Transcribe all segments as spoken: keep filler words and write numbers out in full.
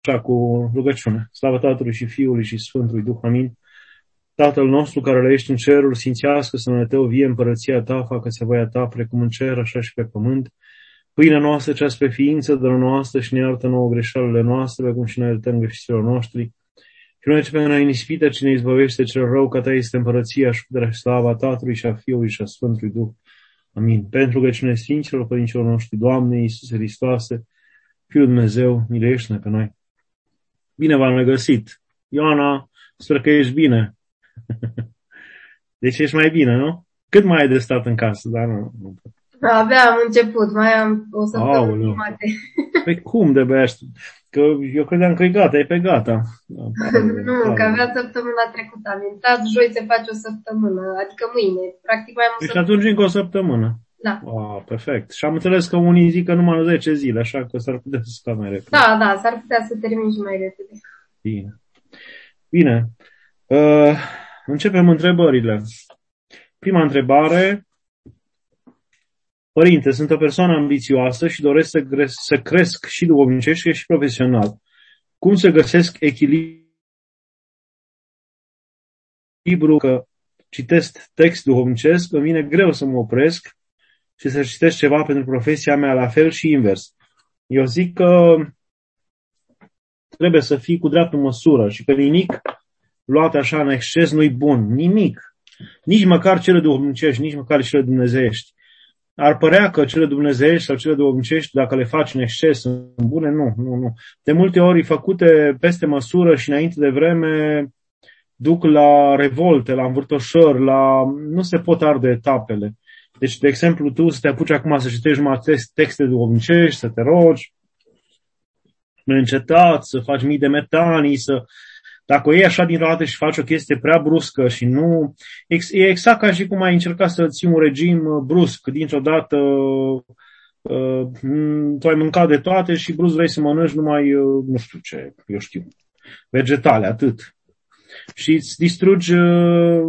așa cu rugăciune. Slavă Tatălui și Fiului și Sfântului Duh. Amin. Tatăl nostru care ești în cerul, sfințească-se numele Tău, vie împărăția Ta, facă-se voia Ta, precum în cer, așa și pe pământ. Pâinea noastră, cea spre ființă, dă-ne noastră și ne iartă nouă greșelile noastre, cum și noi iertăm greșelilor noștri. Și nu ne pe noi în ispită, cine izbăvește cel rău, că Ta este împărăția și puterea și slava Tatălui și a Fiului și a Sfântului Duh. Amin. Pentru rugăciunea Sfinților, Părinților noștri, Doamne Iisuse Hristoase, Fiul Dumnezeu, miluiește-ne pe noi. Bine v-am regăsit. Ioana, sper că ești bine. Deci ești mai bine, nu? Cât mai ai de stat în casă? Dar nu, nu. Abia am început, mai am o săptămână jumate. Păi cum de bea? Că eu credeam că e gata, e pe gata. Nu, că avea săptămâna trecută. Am intrat, joi se face o săptămână, adică mâine. Practic mai am o deci săptămână. atunci încă o săptămână. Da. Oh, perfect. Și am înțeles că unii zic că numai zece zile, așa că s-ar putea să stea mai repede. Da, da, s-ar putea să termin și mai repede. Bine. Bine. Uh, începem întrebările. Prima întrebare. Părinte, sunt o persoană ambițioasă și doresc să, gre- să cresc și duhovnicește și profesional. Cum să găsesc echilibru? Că citesc text duhovnicesc, îmi vine greu să mă opresc și să citesc ceva pentru profesia mea, la fel și invers. Eu zic că trebuie să fii cu dreaptă măsură și că nimic luat așa în exces nu-i bun. Nimic. Nici măcar cele duhovnicești, nici măcar cele dumnezeiești. Ar părea că cele dumnezeiești sau cele duhovnicești, dacă le faci în exces, sunt bune? Nu, nu, nu. De multe ori făcute peste măsură și înainte de vreme duc la revolte, la învârtoșări, la... nu se pot arde etapele. Deci, de exemplu, tu să te apuci acum să citești numai texte duhovnicești, să te rogi, neîncetat, să faci mii de metanii, să... Dacă o iei așa dintr-o dată și faci o chestie prea bruscă și nu... E exact ca și cum ai încercat să ții un regim brusc. Dintr-o dată uh, tu ai mâncat de toate și brusc vrei să mănânci numai, uh, nu știu ce, eu știu, vegetale, atât. Și îți distrugi uh,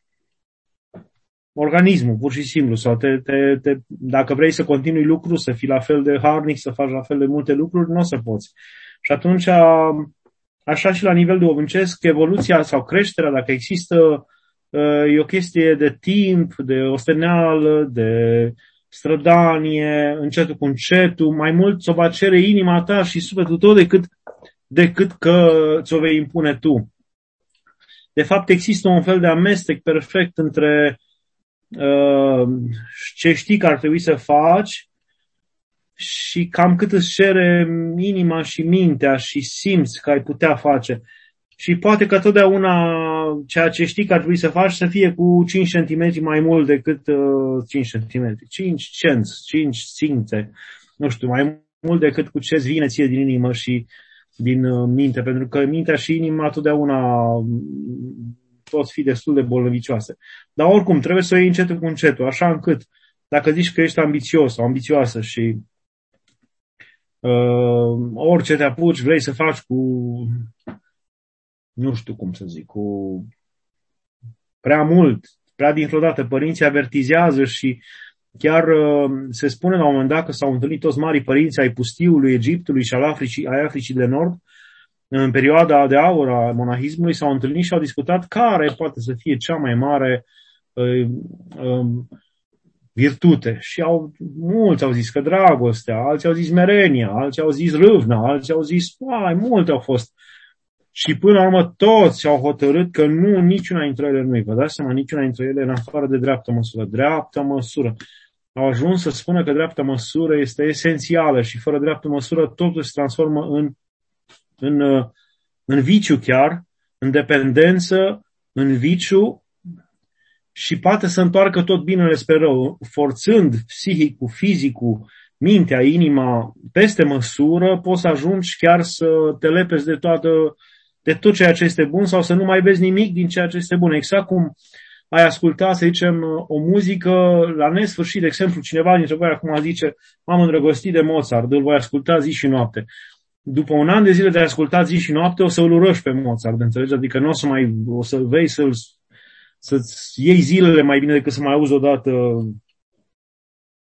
organismul, pur și simplu. Sau te, te, te, dacă vrei să continui lucrul, să fii la fel de harnic, să faci la fel de multe lucruri, nu o să poți. Și atunci... Așa și la nivel duhovnicesc, evoluția sau creșterea, dacă există, e o chestie de timp, de osteneală, de strădanie, încetul cu încetul, mai mult ți-o va cere inima ta și sufletul tău decât, decât că ți-o vei impune tu. De fapt, există un fel de amestec perfect între uh, ce știi că ar trebui să faci și cam cât îți cere inima și mintea și simți că ai putea face. Și poate că totdeauna ceea ce știi că ar trebui să faci să fie cu cinci centimetri mai mult decât uh, cinci centimetri, cinci cenți, cinci simțe, nu știu, mai mult decât cu ce-ți vine ție din inimă și din uh, minte, pentru că mintea și inima totdeauna pot fi destul de bolnăvicioase. Dar oricum, trebuie să o iei încetul cu încetul, așa încât dacă zici că ești ambițios sau ambițioasă și Uh, orice te apuci, vrei să faci cu, nu știu cum să zic, cu prea mult, prea dintr-o dată, părinții avertizează și chiar uh, se spune la un moment dat că s-au întâlnit toți marii părinți ai pustiului Egiptului și al Africii, ai Africii de Nord, în perioada de aur a monahismului, s-au întâlnit și au discutat care poate să fie cea mai mare uh, uh, virtute. Și au, mulți au zis că dragostea, alții au zis merenia, alții au zis râvna, alții au zis, mai multe au fost. Și până la urmă toți au hotărât că nu, niciuna dintre ele nu-i. Vă dați seama, niciuna dintre ele în afară de dreaptă măsură. Dreaptă măsură. Au ajuns să spună că dreaptă măsură este esențială și fără dreaptă măsură totul se transformă în, în, în viciu chiar, în dependență, în viciu, și poate să întoarcă tot binele spre rău, forțând psihicul, fizicul, mintea, inima peste măsură, poți să ajungi chiar să te lepezi de, toată, de tot ceea ce este bun sau să nu mai vezi nimic din ceea ce este bun. Exact cum ai ascultat, să zicem, o muzică la nesfârșit. De exemplu, cineva dintre voi acum zice, m-am îndrăgostit de Mozart, îl voi asculta zi și noapte. După un an de zile de ascultat zi și noapte, o să îl urăști pe Mozart, înțelegi? Adică nu o să mai, o să vei să-l să-ți iei zilele mai bine decât să mai auzi odată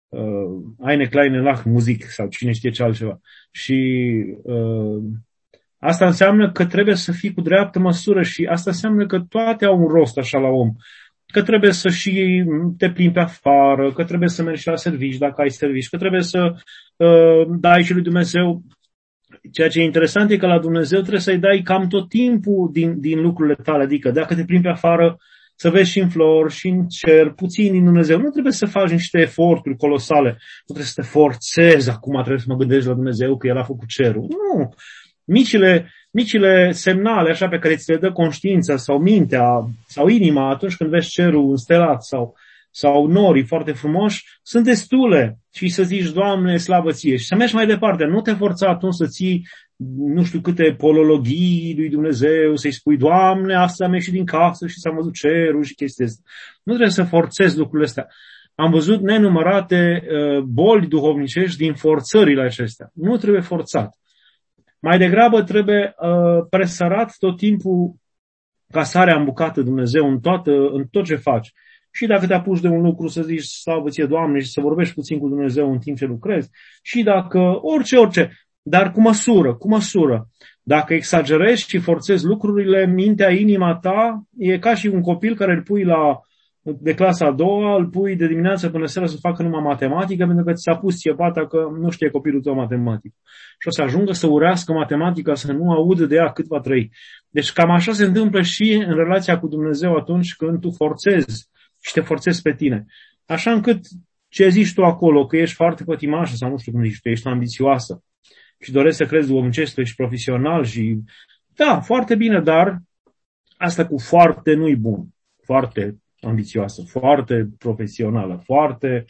uh, Eine kleine Lach, muzic sau cine știe ce altceva. Și uh, Asta înseamnă că trebuie să fii cu dreaptă măsură și asta înseamnă că toate au un rost așa la om. Că trebuie să și te plimbi pe afară, că trebuie să mergi la servici dacă ai servici, că trebuie să uh, dai și lui Dumnezeu. Ceea ce e interesant e că la Dumnezeu trebuie să-i dai cam tot timpul din, din lucrurile tale. Adică dacă te plimbi pe afară, să vezi și în flori, și în cer, puțin din Dumnezeu. Nu trebuie să faci niște eforturi colosale. Nu trebuie să te forțezi. Acum trebuie să mă gândesc la Dumnezeu că El a făcut cerul. Nu. Micile, micile semnale așa pe care ți le dă conștiința sau mintea sau inima atunci când vezi cerul înstelat sau, sau norii foarte frumoși, sunt destule. Și să zici, Doamne, slavă ție. Și să mergi mai departe. Nu te forța atunci să ții nu știu câte polologii lui Dumnezeu, să-i spui, Doamne, asta am ieșit din casă și s-a văzut cerul și chestia asta. Nu trebuie să forțezi lucrurile astea. Am văzut nenumărate uh, boli duhovnicești din forțările acestea. Nu trebuie forțat. Mai degrabă trebuie uh, presărat tot timpul ca sarea în bucată Dumnezeu în, toată, în tot ce faci. Și dacă te apuci de un lucru să zici slavă ție, Doamne, și să vorbești puțin cu Dumnezeu în timp ce lucrezi. Și dacă orice, orice, dar cu măsură, cu măsură. Dacă exagerezi și forțezi lucrurile, mintea, inima ta, e ca și un copil care îl pui la, de clasa a doua, îl pui de dimineață până seara să facă numai matematică, pentru că ți s-a pus ție pata că nu știe copilul tău matematică. Și o să ajungă să urească matematica, să nu audă de ea cât va trăi. Deci cam așa se întâmplă și în relația cu Dumnezeu atunci când tu forțezi și te forțezi pe tine. Așa încât ce zici tu acolo, că ești foarte pătimașă sau nu știu cum zici tu, ești ambițioasă și dorești să crezi duhovnicesc, ești profesional și da, foarte bine, dar asta cu foarte nu-i bun. Foarte ambițioasă, foarte profesională, foarte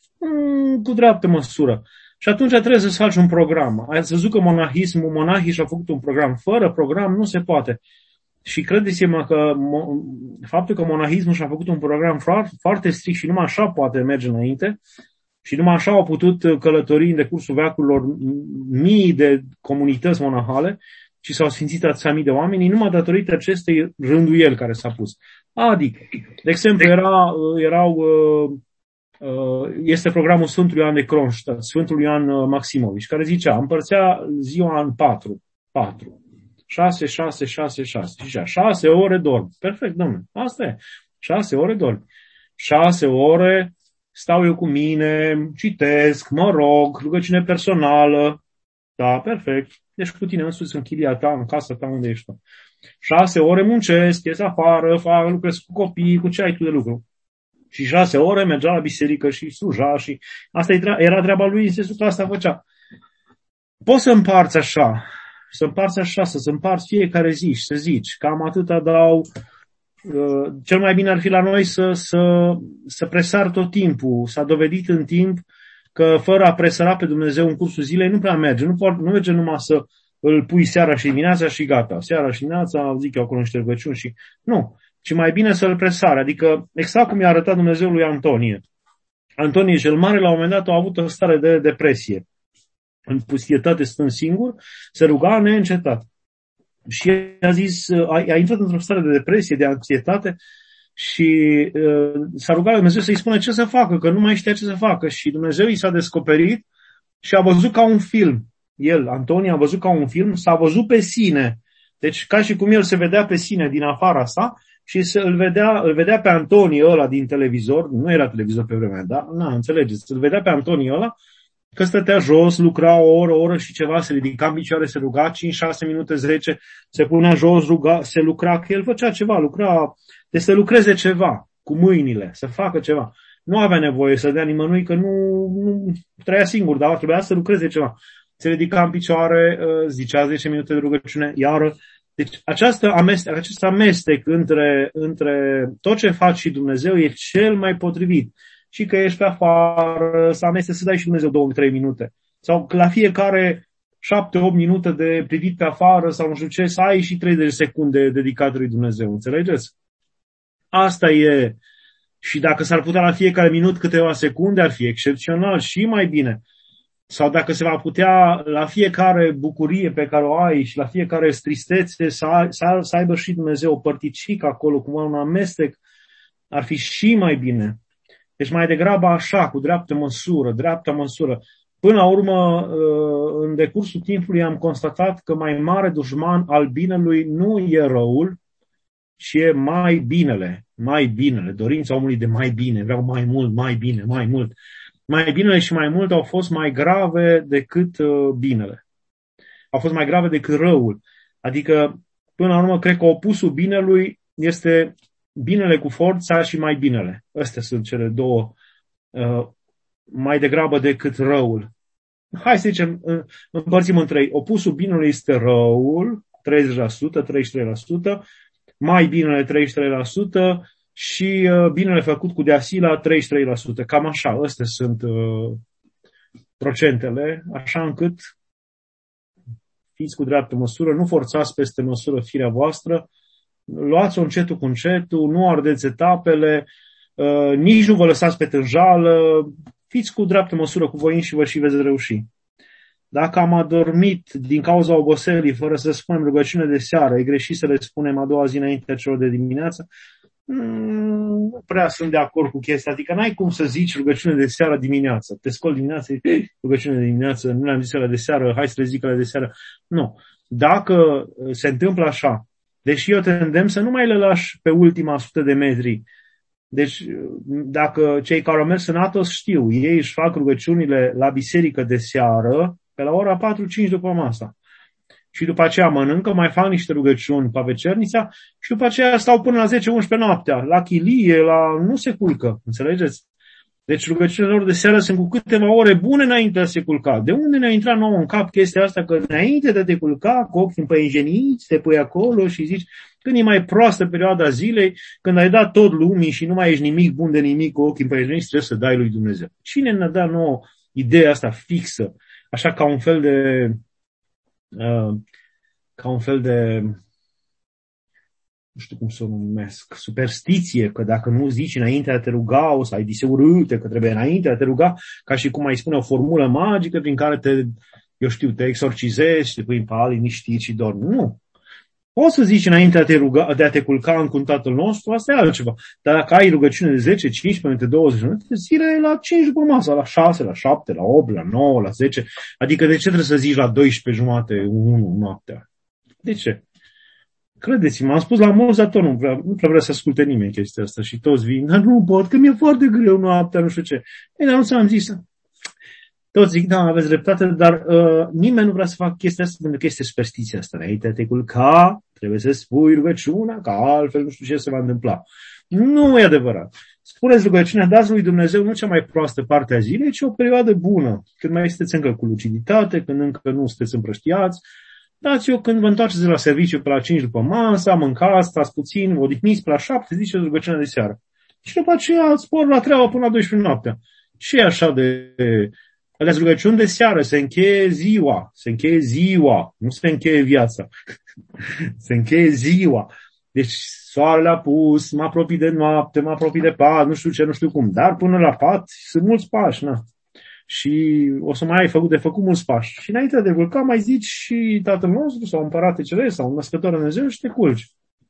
mm, cu dreaptă măsură. Și atunci trebuie să faci un program. Ați văzut că monahismul, monahii și-au făcut un program. Fără program nu se poate. Și credeți-mă că faptul că monahismul și-a făcut un program foarte strict și numai așa poate merge înainte și numai așa au putut călători în decursul veacurilor mii de comunități monahale și s-au sfințit atâția mii de oameni, numai datorită acestei rânduieli care s-a pus. Adică, de exemplu, era, erau, este programul Sfântului Ioan de Kronstadt, Sfântul Ioan Maximovici, care zicea, împărțea ziua în patru, patru. Șase, șase, șase, șase. Și șase ore dorm. Perfect, domnule. Asta e. Șase ore dorm. Șase ore stau eu cu mine, citesc, mă rog, rugăciune personală. Da, perfect. Deci cu tine însuți în chilia ta, în casa ta unde ești. Șase ore muncesc, ies afară, fac, lucrez cu copii, cu ce ai tu de lucru. Și șase ore mergea la biserică și sluja și asta era treaba lui în sensul că asta făcea. Poți să împarți așa. Să împarți așa, să împarți fiecare zi și să zici, cam atâta dau, uh, cel mai bine ar fi la noi să, să, să presar tot timpul. S-a dovedit în timp că fără a presăra pe Dumnezeu în cursul zilei nu prea merge. Nu, poate, nu merge numai să îl pui seara și dimineața și gata. Seara și dimineața, zic eu acolo niște rugăciuni și... Nu, ci mai bine să-l presare. Adică exact cum i-a arătat Dumnezeu lui Antonie. Antonie cel Mare la un moment dat a avut o stare de depresie. În pustietate stând singur, se ruga neîncetat. Și a zis, a, a intrat într-o stare de depresie, de anxietate și uh, s-a rugat lui Dumnezeu să-i spună ce să facă, că nu mai știa ce să facă. Și Dumnezeu i s-a descoperit și a văzut ca un film. El, Antonie, a văzut ca un film, s-a văzut pe sine. Deci ca și cum el se vedea pe sine din afara sa și se, îl, vedea, îl vedea pe Antonie ăla din televizor, nu era televizor pe vremea, dar na, înțelegeți, îl vedea pe Antonie ăla, că stătea jos, lucra o oră, o oră și ceva, se ridica în picioare, se ruga cinci șase minute, zece, se punea jos, ruga, se lucra, că el făcea ceva, lucra, de să lucreze ceva cu mâinile, să facă ceva. Nu avea nevoie să dea nimănui, că nu, nu trăia singur, dar trebuia să lucreze ceva. Se ridica în picioare, zicea zece minute de rugăciune, iară. Deci această amestec, acest amestec între, între tot ce faci și Dumnezeu e cel mai potrivit. Și că ești pe afară, să amesteci să dai și Dumnezeu două trei minute. Sau la fiecare șapte opt minute de privit pe afară sau nu știu ce, să ai și treizeci de secunde dedicate lui Dumnezeu. Înțelegeți? Asta e. Și dacă s-ar putea la fiecare minut câteva secunde, ar fi excepțional și mai bine. Sau dacă se va putea la fiecare bucurie pe care o ai și la fiecare tristețe să, ai, să, să aibă și Dumnezeu o părticică acolo, cum un amestec, ar fi și mai bine. Deci mai degrabă așa, cu dreaptă măsură, dreaptă măsură. până la urmă, în decursul timpului am constatat că mai mare dușman al binelui nu e răul, ci e mai binele, mai binele, dorința omului de mai bine, vreau mai mult, mai bine, mai mult. Mai binele și mai mult au fost mai grave decât binele. Au fost mai grave decât răul. Adică, până la urmă, cred că opusul binelui este binele cu forța și mai binele. Astea sunt cele două, mai degrabă decât răul. Hai să zicem, împărțim în trei. Opusul binelui este răul, treizeci la sută, treizeci și trei la sută, mai binele treizeci și trei la sută și binele făcut cu deasila treizeci și trei la sută. Cam așa, astea sunt uh, procentele, așa încât fiți cu dreaptă măsură, nu forțați peste măsură firea voastră, luați-o încetul cu încetul, nu ardeți etapele, uh, nici nu vă lăsați pe tânjală, fiți cu dreaptă măsură cu voință și vă și veți reuși. Dacă am adormit din cauza oboselii, fără să spunem rugăciune de seară, e greșit să le spunem a doua zi înaintea celor de dimineață, nu prea sunt de acord cu chestia. Adică n-ai cum să zici rugăciune de seară dimineață. Te scoli dimineață, rugăciune de dimineață, nu le-am zis ele de seară, hai să le zic ele de seară. Nu. Dacă se întâmplă așa, deși eu te îndemn să nu mai le lași pe ultima sută de metri. Deci, dacă cei care au mers în Atos știu, ei își fac rugăciunile la biserică de seară, pe la ora patru cinci după masa. Și după aceea mănâncă, mai fac niște rugăciuni pe vecernița și după aceea stau până la zece unsprezece noaptea, la chilie, la... nu se culcă, înțelegeți? Deci rugăciunile lor de seară sunt cu câteva ore bune înainte de a se culca. De unde ne-a intrat nouă în cap chestia asta că înainte de a te culca, cu ochii împăienjeniți, te pui acolo și zici când e mai proastă perioada zilei, când ai dat tot lumii și nu mai ești nimic bun de nimic cu ochii împăienjeniți, trebuie să dai lui Dumnezeu. Cine ne-a dat nouă ideea asta fixă, așa ca un fel de uh, ca un fel de nu știu cum să o numesc, superstiție, că dacă nu zici înainte de a te ruga, o să ai dise urâte, că trebuie înainte de a te ruga, ca și cum ai spune o formulă magică prin care te, eu știu, te exorcizezi și te pui în pat liniștit și dormi. Nu. Poți să zici înainte de a te, ruga, de a te culca în Tatăl nostru, asta e altceva. Dar dacă ai rugăciune de zece, cincisprezece minute, douăzeci de minute, zile la cinci după masă, la șase, la șapte, la opt, la nouă, la zece. Adică de ce trebuie să zici la doisprezece jumate, unu noaptea? De ce? Credeți-mă, am spus la mulți, dar tot nu prea, nu prea vrea să asculte nimeni chestia asta și toți vin, dar nu pot, că mi-e foarte greu noaptea, nu știu ce. Ei, dar nu ți-am zis. Toți zic, da, aveți dreptate, dar uh, nimeni nu vrea să facă chestia asta pentru că este superstiția asta. Înainte de a te culca, trebuie să spui rugăciunea, că altfel nu știu ce se va întâmpla. Nu e adevărat. Spuneți rugăciunea, dați lui Dumnezeu nu cea mai proastă parte a zilei, ci o perioadă bună, când mai sunteți încă cu luciditate, când încă nu sunteți împrăștiați. Dați-o când vă întoarceți de la serviciu pe la cinci după masă, mâncați, stați puțin, vă odihniți pe la șapte, ziceți rugăciunea de seară. Și după aceea spor la treabă până la douăsprezece noaptea. Ce e așa de... Aleați rugăciuni de seară, se încheie ziua, se încheie ziua, nu se încheie viața. Se încheie ziua. Deci soarele a pus, mă apropii de noapte, mă apropii de pat, nu știu ce, nu știu cum. Dar până la pat sunt mulți pași, na. Și o să mai ai făcut de făcut mulți pași. Și înainte de culca mai zici și Tatăl nostru sau Împărate Ceresc sau Născător Dumnezeu și te culci.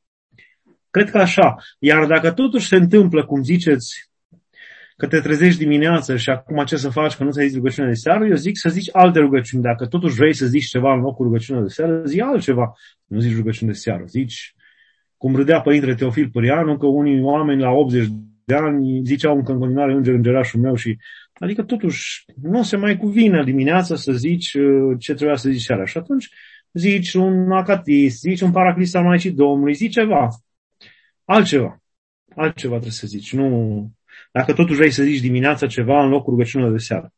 Cred că așa. Iar dacă totuși se întâmplă, cum ziceți, că te trezești dimineața și acum ce să faci, că nu ți-ai zis rugăciunea de seară, eu zic să zici alte rugăciuni. Dacă totuși vrei să zici ceva în locul rugăciunea de seară, zi altceva. Nu zici rugăciune de seară. Zici, cum râdea Părintele Teofil Părianu, că unii oameni la optzeci de ani ziceau încă în continuare înger, îngerașul meu și... Adică totuși nu se mai cuvine dimineața să zici ce trebuia să zici seara. Și atunci zici un acatist, zici un paraclist al Maicii Domnului, zici ceva. Altceva. Altceva trebuie să zici. Nu... Dacă totuși vrei să zici dimineața ceva în locul rugăciunilor de seară.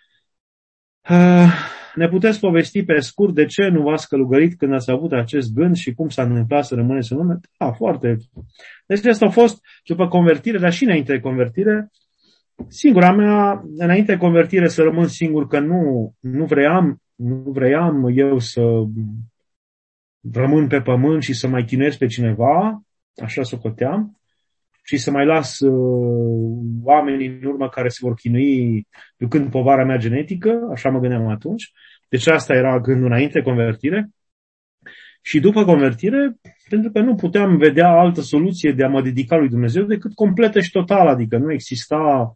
Ne puteți povesti pe scurt de ce nu v-ați călugărit când ați avut acest gând și cum s-a întâmplat să rămâneți în lume? Da, foarte. Deci asta a fost după convertire, dar și înainte de convertire. Singura mea, înainte de convertire, să rămân singur că nu, nu vreau, nu vreau eu să rămân pe pământ și să mai chinuiesc pe cineva, așa socoteam, și să mai las uh, oamenii în urmă care se vor chinui ducând povara mea genetică, așa mă gândeam atunci. Deci asta era gândul înainte de convertire. Și după convertire, pentru că nu puteam vedea altă soluție de a mă dedica lui Dumnezeu decât completă și totală, adică nu exista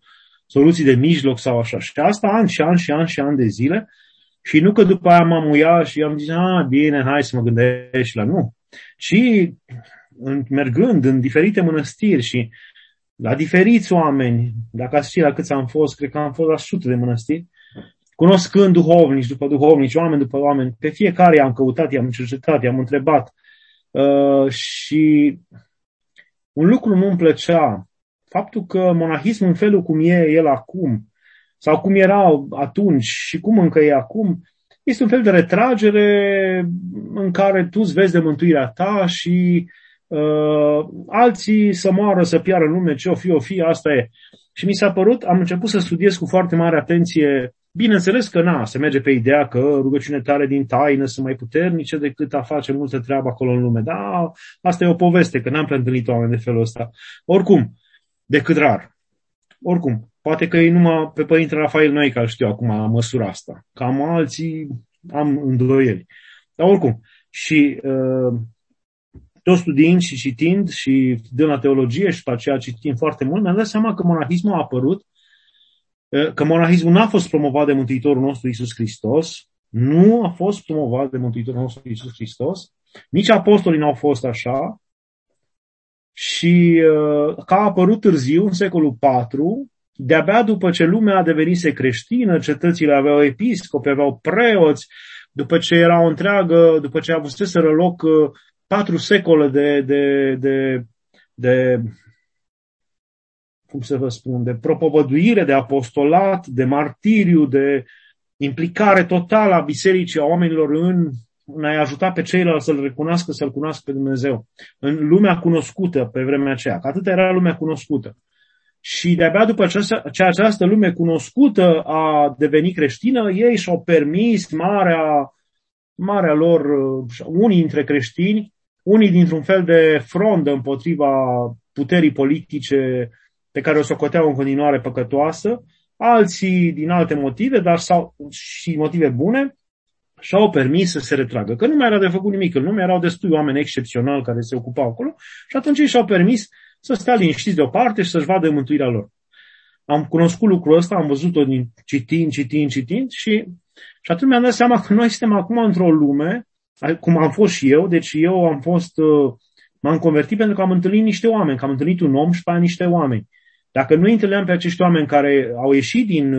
soluții de mijloc sau așa. Și asta ani și ani și ani și ani de zile. Și nu că după aia m-am uiat și am zis, a, bine, hai să mă gândesc la nu. Și mergând în diferite mănăstiri și la diferiți oameni, dacă ați ști la câți am fost, cred că am fost la sute de mănăstiri, cunoscând duhovnici după duhovnici, oameni după oameni, pe fiecare i-am căutat, i-am cercetat, i-am întrebat. Uh, și un lucru nu îmi plăcea, faptul că monahismul în felul cum e el acum, sau cum era atunci și cum încă e acum, este un fel de retragere în care tu îți vezi de mântuirea ta și uh, alții să moară, să piară în lume, ce o fi, o fi, asta e. Și mi s-a părut, am început să studiez cu foarte mare atenție. Bineînțeles că na, se merge pe ideea că rugăciunile tale din taină sunt mai puternice decât a face multă treabă acolo în lume. Da, asta e o poveste, că n-am prea întâlnit oameni de felul ăsta. Oricum, decât rar. Oricum, poate că e numai pe Părintele Rafael Noica îl știu acum la măsura asta. Cam alții am îndoieli. Dar oricum, și uh, tot studiind și citind și dând la teologie și după aceea citind foarte mult, mi-am dat seama că monahismul a apărut, că monahismul n-a fost promovat de Mântuitorul nostru Iisus Hristos, nu a fost promovat de Mântuitorul nostru Iisus Hristos, nici apostolii n-au fost așa, și că a apărut târziu, în secolul patru, de-abia după ce lumea a devenise creștină, cetățile aveau episcopi, aveau preoți, după ce era o întreagă, după ce avuseseră loc patru secole de, de, de, de cum să vă spun, de propovăduire, de apostolat, de martiriu, de implicare totală a bisericii, a oamenilor în, în a-i ajuta pe ceilalți să-L recunoască, să-L cunoască pe Dumnezeu. În lumea cunoscută pe vremea aceea, că atât era lumea cunoscută. Și de-abia după ce această lume cunoscută a devenit creștină, ei și-au permis marea, marea lor, unii dintre creștini, unii dintr-un fel de frondă împotriva puterii politice pe care o socoteau în continuare păcătoasă, alții din alte motive, dar sau, și motive bune, și-au permis să se retragă. Că nu mai era de făcut nimic, că nu mai erau destui oameni excepționali care se ocupau acolo și atunci ei și-au permis să stea liniștiți deoparte și să-și vadă mântuirea lor. Am cunoscut lucrul ăsta, am văzut-o din citind, citind, citind și, și atunci mi-am dat seama că noi suntem acum într-o lume, cum am fost și eu, deci eu am fost, m-am convertit pentru că am întâlnit niște oameni, că am întâlnit un om și pe aia niște oameni. Dacă nu întâlneam pe acești oameni care au ieșit din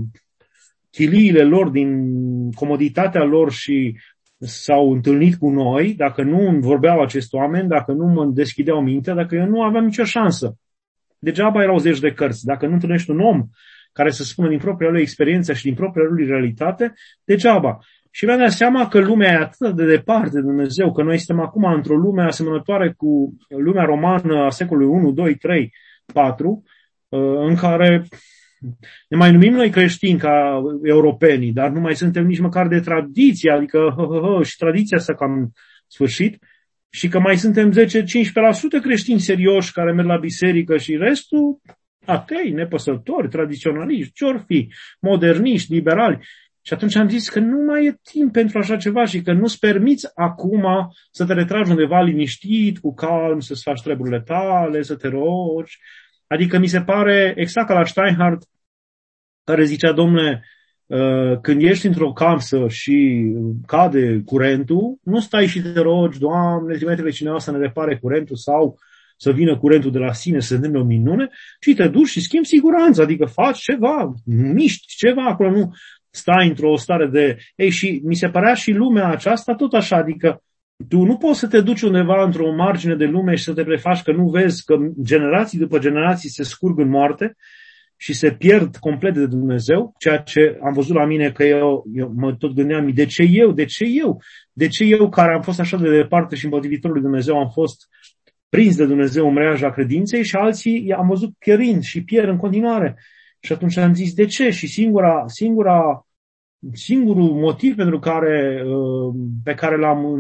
chiliile lor, din comoditatea lor și s-au întâlnit cu noi, dacă nu vorbeau acești oameni, dacă nu mă deschideau mintea, dacă eu nu aveam nicio șansă. Degeaba erau zeci de cărți. Dacă nu întâlnești un om care să spună din propria lui experiență și din propria lui realitate, degeaba. Și mi-am dat seama că lumea e atât de departe de Dumnezeu, că noi suntem acum într-o lume asemănătoare cu lumea romană a secolului unu, doi, trei, patru, în care ne mai numim noi creștini ca europenii, dar nu mai suntem nici măcar de tradiție, adică hă, hă, hă, și tradiția s-a cam sfârșit, și că mai suntem zece-cincisprezece la sută creștini serioși care merg la biserică și restul atei, nepăsători, tradiționaliști, ce-or fi, moderniști, liberali. Și atunci am zis că nu mai e timp pentru așa ceva și că nu-ți permiți acum să te retragi undeva liniștit, cu calm, să-ți faci treburile tale, să te rogi. Adică mi se pare exact ca la Steinhardt, care zicea, domnule, când ești într-o casă și cade curentul, nu stai și te rogi, Doamne, trimite-le cineva să ne repare curentul sau să vină curentul de la sine, să se întâmple o minune, ci te duci și schimbi siguranță, adică faci ceva, miști ceva acolo, nu stai într-o stare de... Ei, și mi se părea și lumea aceasta tot așa, adică tu nu poți să te duci undeva într-o margine de lume și să te prefaci că nu vezi că generații după generații se scurg în moarte și se pierd complet de Dumnezeu, ceea ce am văzut la mine că eu, eu mă tot gândeam, de ce eu, de ce eu, de ce eu care am fost așa de departe și împotrivitorul lui Dumnezeu am fost prins de Dumnezeu în mreaja credinței și alții am văzut pierind și pierd în continuare. Și atunci am zis, de ce? Și singura, singura, singurul motiv pentru care, pe care l-am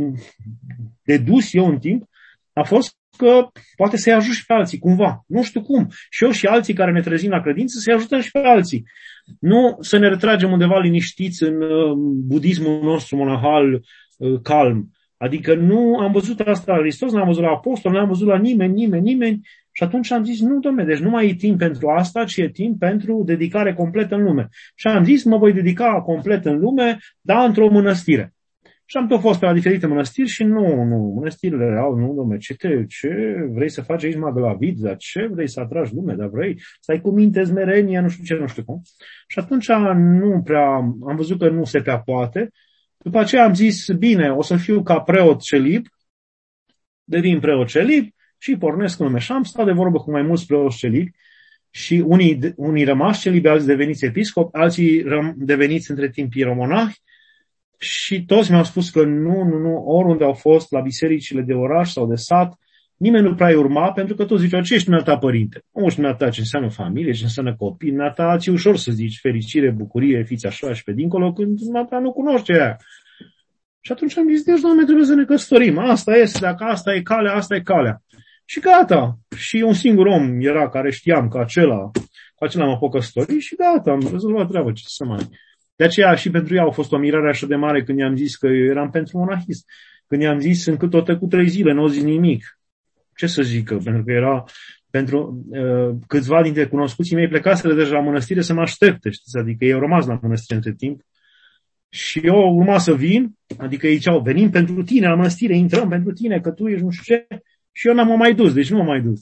dedus eu în timp a fost că poate să-i ajut și pe alții, cumva. Nu știu cum. Și eu și alții care ne trezim la credință să-i ajutăm și pe alții. Nu să ne retragem undeva liniștiți în budismul nostru monahal calm. Adică nu am văzut asta la Hristos, n-am văzut la apostol, n-am văzut la nimeni, nimeni, nimeni. Și atunci am zis, nu, dom'le, deci nu mai e timp pentru asta, ci e timp pentru dedicare completă în lume. Și am zis, mă voi dedica complet în lume, dar într-o mănăstire. Și am tot fost pe la diferite mănăstiri și nu, nu, mănăstirile erau, nu, dom'le, ce, te, ce vrei să faci aici, mă, de la vid, dar ce vrei să atragi lume, dar vrei să ai cu minte, smerenia, nu știu ce, nu știu cum. Și atunci nu prea, am văzut că nu se prea poate. După aceea am zis, bine, o să fiu ca preot celib, devin preot celib și pornesc în lume. Și am stat de vorbă cu mai mulți preoți celibi și unii, unii rămași celibi, alții deveniți episcopi, alții răm, deveniți între timp ieromonahi și toți mi-au spus că nu, nu, nu, oriunde au fost la bisericile de oraș sau de sat, nimeni nu prea urma, pentru că toți ziceau, ce ești dumneata părinte? Nu știu dumneata ce înseamnă familie, ce înseamnă copii, dumneata ți ușor să zici fericire, bucurie, fiți așa și pe dincolo, când dumneata nu cunoște aia. Și atunci am zis, deci, Doamne, trebuie să ne căsătorim. Asta este, dacă asta e calea, asta e calea. Și gata. Și un singur om era care știam că acela, cu acela mă pot căsători și gata, am rezolvat treaba, ce să mai. De aceea și pentru ea a fost o mirare așa de mare când i-am zis că eu eram pentru monahism. Când i-am zis, încât o trecut trei zile, nu o zis nimic. Ce să zică? Pentru că era, pentru uh, câțiva dintre cunoscuții mei plecaseră deja la mănăstire să mă aștepte, știți? Adică ei au rămas la mănăstire între timp. Și eu urma să vin, adică ei ziceau, venim pentru tine la mănăstire, intrăm pentru tine, că tu ești nu știu ce. Și eu n-am mai dus, deci nu m-am mai dus.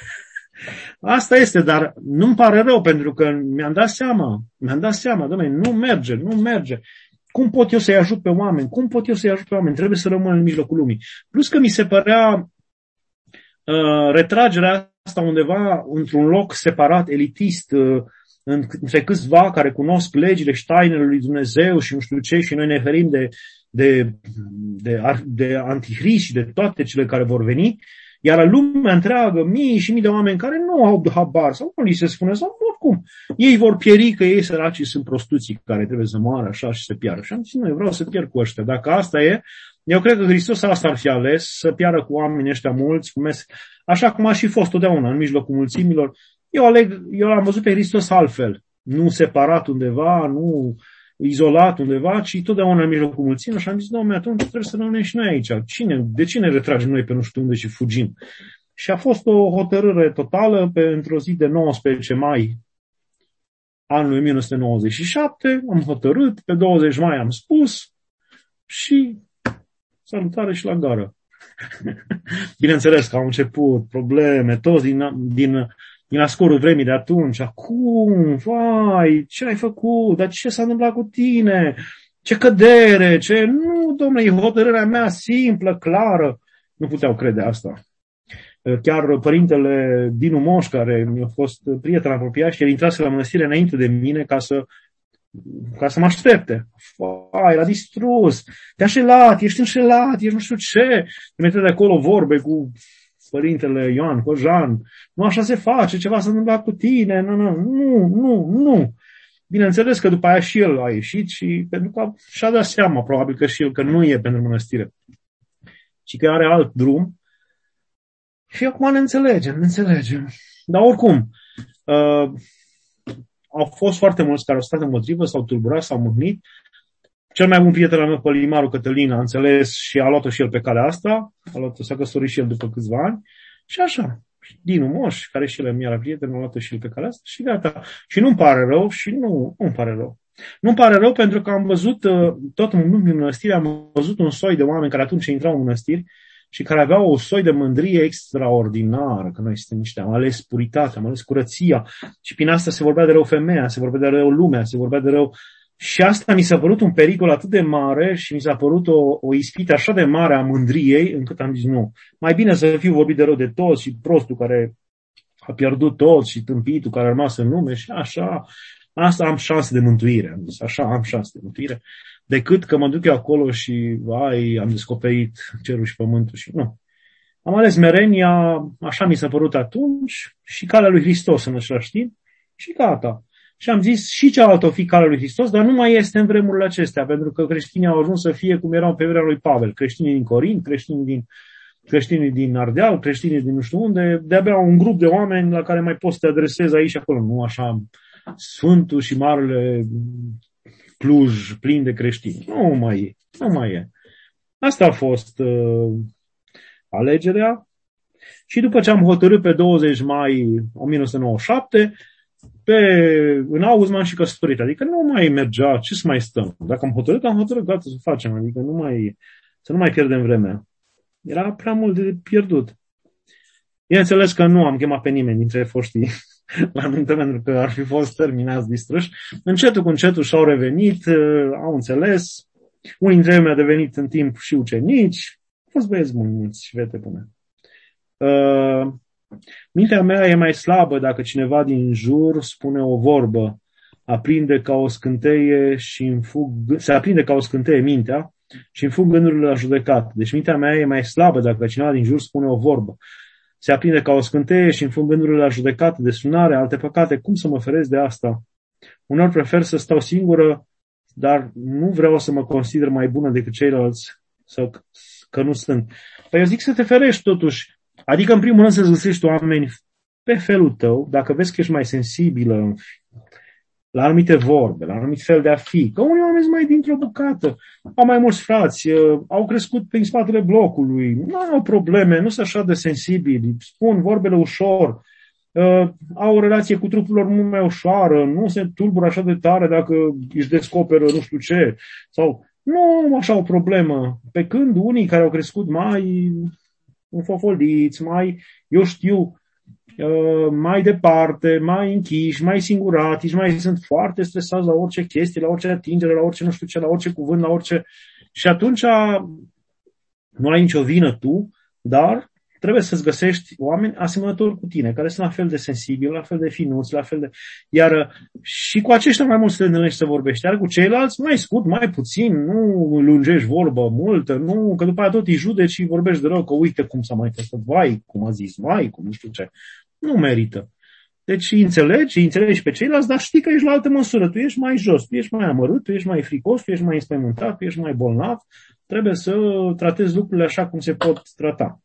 Asta este, dar nu-mi pare rău, pentru că mi-am dat seama, mi-am dat seama, dom'le, nu merge, nu merge. Cum pot eu să-i ajut pe oameni? Cum pot eu să-i ajut pe oameni? Trebuie să rămân în mijlocul lumii. Plus că mi se părea uh, retragerea asta undeva într-un loc separat, elitist, uh, între câțiva care cunosc legile și tainele lui Dumnezeu și nu știu ce, și noi ne ferim de, de, de, de antihrist și de toate cele care vor veni, iar lumea întreagă, mii și mii de oameni care nu au habar sau nu li se spune, sau oricum, ei vor pieri că ei săracii sunt prostuții care trebuie să moară așa și să piară. Și am zis, nu, eu vreau să pierd cu ăștia. Dacă asta e, eu cred că Hristos asta ar fi ales, să piară cu oamenii ăștia mulți, cum este, așa cum a și fost totdeauna în mijlocul mulțimilor. Eu aleg, eu l-am văzut pe Hristos altfel, nu separat undeva, nu izolat undeva, ci totdeauna în mijlocul mulțimilor și am zis, Doamne, atunci trebuie să rămânem și noi aici. Cine, de ce ne retragem noi pe nu știu unde și fugim? Și a fost o hotărâre totală pe, într-o zi de nouăsprezece mai anului o mie nouă sute nouăzeci și șapte, am hotărât, pe douăzeci mai am spus și salutare și la gară. Bineînțeles că au început probleme, toți din, din din ascorul vremii de atunci, acum, vai, ce ai făcut, dar ce s-a întâmplat cu tine, ce cădere, ce, nu, domnule, e hotărârea mea simplă, clară, nu puteau crede asta. Chiar părintele Dinu Moș, care mi-a fost prieten apropiat și el intrase la mănăstire înainte de mine ca să, ca să mă aștepte. Vai, era distrus, te-a înșelat, ești înșelat, ești nu știu ce, îmi mettea de acolo vorbe cu părintele Ioan Hojan, nu așa se face, ceva s-a întâmplat cu tine, nu, nu, nu, nu, nu. Bineînțeles că după aia și el a ieșit și pentru că și-a dat seama, probabil că și el, că nu e pentru mănăstire, ci că are alt drum. Și acum ne înțelegem, ne înțelegem. Dar oricum, uh, au fost foarte mulți care au stat împotrivă, s-au tulburat, s-au mâhnit. Cel mai bun prieten al meu, Pălimaru Cătălin, a înțeles și a luat-o și el pe calea asta, a luat-o, s-a căsătorit și el după câțiva ani și așa. Dinu Moș, care și el mi era prieten, a luat-o și el pe calea asta și gata. Și nu-mi pare rău și nu, nu-mi pare rău. Nu-mi pare rău pentru că am văzut, tot în mănăstire, am văzut un soi de oameni care atunci intrau în mănăstiri și care aveau o soi de mândrie extraordinară, că noi suntem niște, am ales puritatea, am ales curăția și prin asta se vorbea de rău femeia, se vorbea de rău lumea, se vorbea de rău. Și asta mi s-a părut un pericol atât de mare și mi s-a părut o, o ispită așa de mare a mândriei, încât am zis nu. Mai bine să fiu vorbit de rău de toți și prostul care a pierdut tot și tâmpitul care a rămas în lume și așa, asta am șanse de mântuire, am zis, așa am șanse de mântuire, decât că mă duc eu acolo și ai, am descoperit cerul și pământul și nu. Am ales merenia, așa mi s-a părut atunci și calea lui Hristos în același timp și gata. Și am zis și cealaltă o fi calea lui Hristos, dar nu mai este în vremurile acestea, pentru că creștinii au ajuns să fie cum erau pe vremea lui Pavel, creștinii din Corint, creștinii din, creștinii din Ardeal, creștinii din nu știu unde, de-abia un grup de oameni la care mai poți să te adresezi aici și acolo, nu așa Sfântul și Marele Cluj plin de creștini. Nu mai e, nu mai e. Asta a fost uh, alegerea Și după ce am hotărât pe douăzeci mai o mie nouă sute nouăzeci și șapte, pe, în august m-am și căsătorit. Adică nu mai mergea, ce să mai stăm? Dacă am hotărât, am hotărât, gata să facem. Adică nu mai, să nu mai pierdem vremea. Era prea mult de pierdut. Bineînțeles că nu am chemat pe nimeni dintre foștii la nuntă, pentru că ar fi fost terminați distruși. Încetul cu încetul și-au revenit, au înțeles. Unii dintre ei mi-au devenit în timp și ucenici. Au fost băieți buni, mulți și fete bune. Uh, mintea mea e mai slabă dacă cineva din jur spune o vorbă. Aprinde ca o scânteie și îmi fug, se aprinde ca o scânteie mintea și îmi fug gândurile la judecată. Deci mintea mea e mai slabă dacă cineva din jur spune o vorbă. Se aprinde ca o scânteie și îmi fug gândurile la judecată, de sunare, alte păcate. Cum să mă feresc de asta? Uneori prefer să stau singură, dar nu vreau să mă consider mai bună decât ceilalți, sau că nu sunt. Păi eu zic să te ferești totuși. Adică, în primul rând, să-ți găsești oameni pe felul tău, dacă vezi că ești mai sensibilă la anumite vorbe, la anumit fel de a fi. Că unii oameni sunt mai dintr-o bucată, au mai mulți frați, au crescut prin spatele blocului, nu au probleme, nu sunt așa de sensibili, spun vorbele ușor, au o relație cu trupul lor mult mai ușoară, nu se tulbură așa de tare dacă își descoperă nu știu ce, sau nu așa o problemă. Pe când unii care au crescut mai înfofoliți, mai, eu știu, mai departe, mai închiși, mai singuratici, mai sunt foarte stresați la orice chestie, la orice atingere, la orice nu știu ce, la orice cuvânt, la orice... Și atunci nu ai nicio vină tu, dar trebuie să-ți găsești oameni asemănători cu tine, care sunt la fel de sensibili, la fel de finuți, la fel de... Iar și cu aceștia mai mult să te întâlnești să vorbești, iar cu ceilalți mai scurt, mai puțin, nu lungești vorbă multă, nu, că după aia tot îi judeci și vorbești de rău, că uite cum s-a mai făcut, vai, cum a zis, vai, cum nu știu ce. Nu merită. Deci înțelegi, înțelegi pe ceilalți, dar știi că ești la altă măsură, tu ești mai jos, tu ești mai amărât, tu ești mai fricos, tu ești mai înspăimântat, tu ești mai bolnav, trebuie să tratezi lucrurile așa cum se pot trata.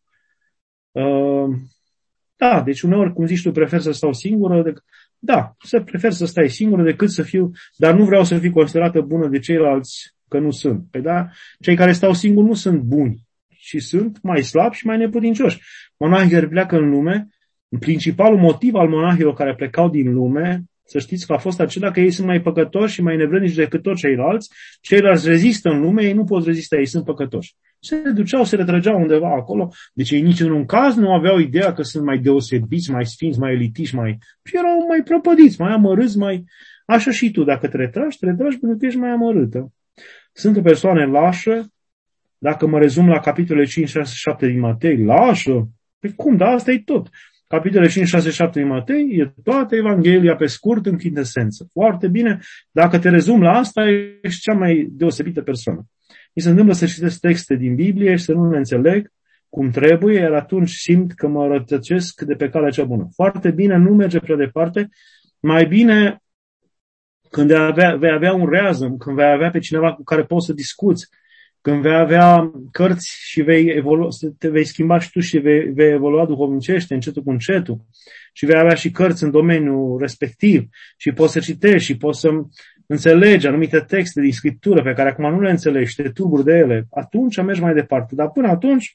Uh, da, deci uneori, cum zici tu, prefer să stau singură, de... da, să prefer să stai singură decât să fiu, dar nu vreau să fiu considerată bună de ceilalți că nu sunt. Păi da, cei care stau singuri nu sunt buni, și sunt mai slabi și mai neputincioși. Monahii care pleacă în lume, principalul motiv al monahilor care plecau din lume, să știți că a fost acela că ei sunt mai păcătoși și mai nevrednici decât toți ceilalți, ceilalți rezistă în lume, ei nu pot rezista, ei sunt păcătoși. Se duceau, se retrăgeau undeva acolo, deci ei nici în caz nu aveau ideea că sunt mai deosebiți, mai sfinți, mai elitiși, mai... și erau mai prăpădiți, mai amărâți, mai... Așa și tu, dacă te retragi, te retragi pentru că ești mai amărâtă. Sunt o persoană lașă, dacă mă rezum la capitolele cinci, șase, șapte din Matei, lașă? Păi cum, dar asta e tot. Capitolele cinci, șase, șapte din Matei e toată Evanghelia pe scurt în chintesență. Foarte bine, dacă te rezum la asta, ești cea mai deosebită persoană. Mi se întâmplă să citesc texte din Biblie și să nu le înțeleg cum trebuie, iar atunci simt că mă rătăcesc de pe calea cea bună. Foarte bine, nu merge prea departe. Mai bine când vei avea, vei avea un reazăm, când vei avea pe cineva cu care poți să discuți, când vei avea cărți și vei evolua, te vei schimba și tu și vei, vei evolua duhovnicește încetul cu încetul și vei avea și cărți în domeniul respectiv și poți să citești și poți să înțelegi anumite texte din Scriptură pe care acum nu le înțelegi, te tulburi de ele, atunci mergi mai departe. Dar până atunci,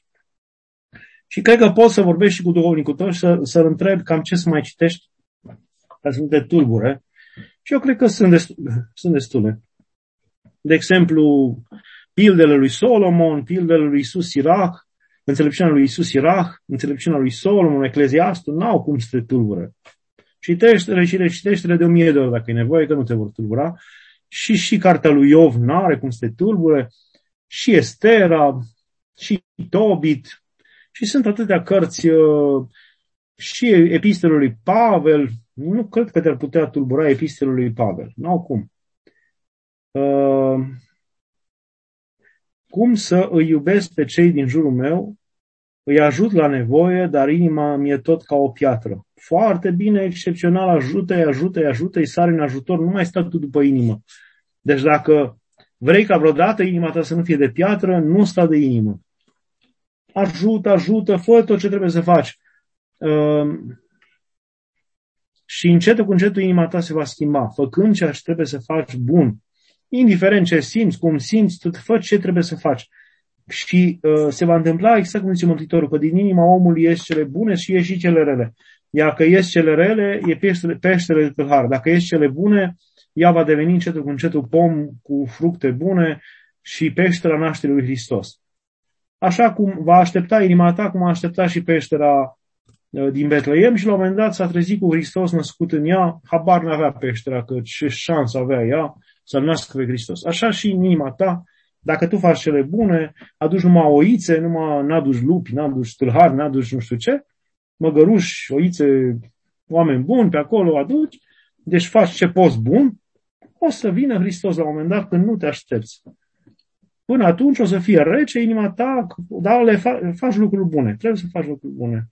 și cred că poți să vorbești și cu duhovnicul tău și să, să-l întrebi cam ce să mai citești ca să nu te tulbure. Și eu cred că sunt destule. Sunt destule. De exemplu, pildele lui Solomon, pildele lui Iisus Sirach, înțelepciunea lui Iisus Sirach, înțelepciunea lui Solomon, Ecleziastul, n-au cum să te tulbure. Citește-le și recitește-le de o mie de ori dacă e nevoie, că nu te vor tulbura. Și și cartea lui Iov n-are cum să te tulbure. Și Estera, și Tobit. Și sunt atâtea cărți, și epistolele lui Pavel. Nu cred că te-ar putea tulbura epistolele lui Pavel. N-au cum. Uh, cum să îi iubesc pe cei din jurul meu, îi ajut la nevoie, dar inima mi-e tot ca o piatră. Foarte bine, excepțional, ajută-i, ajută-i, ajută-i, sari în ajutor, nu mai sta tu după inimă. Deci dacă vrei ca vreodată inima ta să nu fie de piatră, nu sta de inimă. Ajută, ajută, fă tot ce trebuie să faci. Uh, și încetul cu încetul inima ta se va schimba, făcând ceea ce trebuie să faci bun. Indiferent ce simți, cum simți, tu fă ce trebuie să faci. Și uh, se va întâmpla exact cum zice Mântuitorul, că din inima omului ies cele bune și ies și cele rele. Iar că ies cele rele, e peștele, peștele de tâlhar. Dacă ies cele bune, ea va deveni încetul cu încetul pom cu fructe bune și peștera nașterii lui Hristos. Așa cum va aștepta inima ta, cum a așteptat și peștera uh, din Betleem și la un moment dat s-a trezit cu Hristos născut în ea, habar n-avea peștera, că ce șansă avea ea să-L nască pe Hristos. Așa și în inima ta, dacă tu faci cele bune, aduci numai oițe, numai n-aduci lupi, n-aduci tâlhari, n-aduci nu știu ce, măgăruși, oițe, oameni buni pe acolo aduci, deci faci ce poți bun, o să vină Hristos la un moment dat când nu te aștepți. Până atunci o să fie rece inima ta, dar le fa- faci lucruri bune, trebuie să faci lucruri bune.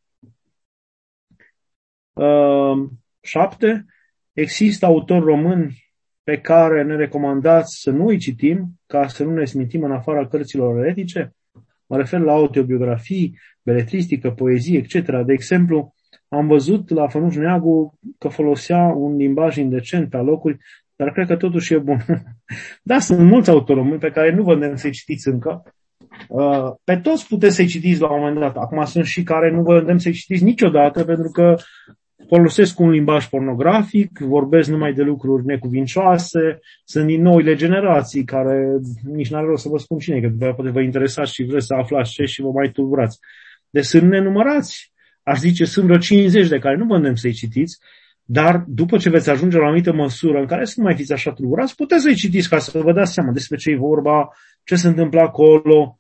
Uh, șapte. Există autori români pe care ne recomandați să nu îi citim, ca să nu ne smintim în afara cărților eretice? Mă refer la autobiografii, beletristică, poezie, et cetera. De exemplu, am văzut la Fănuș Neagu că folosea un limbaj indecent pe alocuri, dar cred că totuși e bun. Da, sunt mulți autori români pe care nu vă îndemn să-i citiți încă. Pe toți puteți să-i citiți la un moment dat. Acum sunt și care nu vă îndemn să-i citiți niciodată, pentru că folosesc un limbaj pornografic, vorbesc numai de lucruri necuvincioase, sunt din noile generații care nici n-are rost să vă spun cine, că poate vă interesați și vreți să aflați ce și vă mai tulburați. Deci sunt nenumărați. Aș zice, sunt vreo cincizeci de care nu vă îndemn să-i citiți, dar după ce veți ajunge la o anumită măsură în care să nu mai fiți așa tulburați, puteți să-i citiți ca să vă dați seama despre ce e vorba, ce se întâmplă acolo,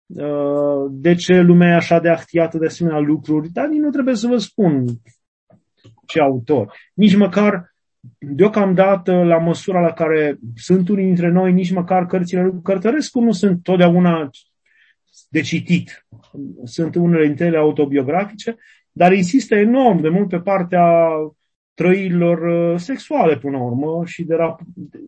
de ce lumea e așa de ahtiată de asemenea lucruri, dar nici nu trebuie să vă spun ce autor. Nici măcar, deocamdată, la măsura la care sunt unii dintre noi, nici măcar cărțile lui Cărtărescu nu sunt totdeauna de citit. Sunt unele dintre ele autobiografice, dar insistă enorm de mult pe partea trăirilor sexuale până la urmă și de rap-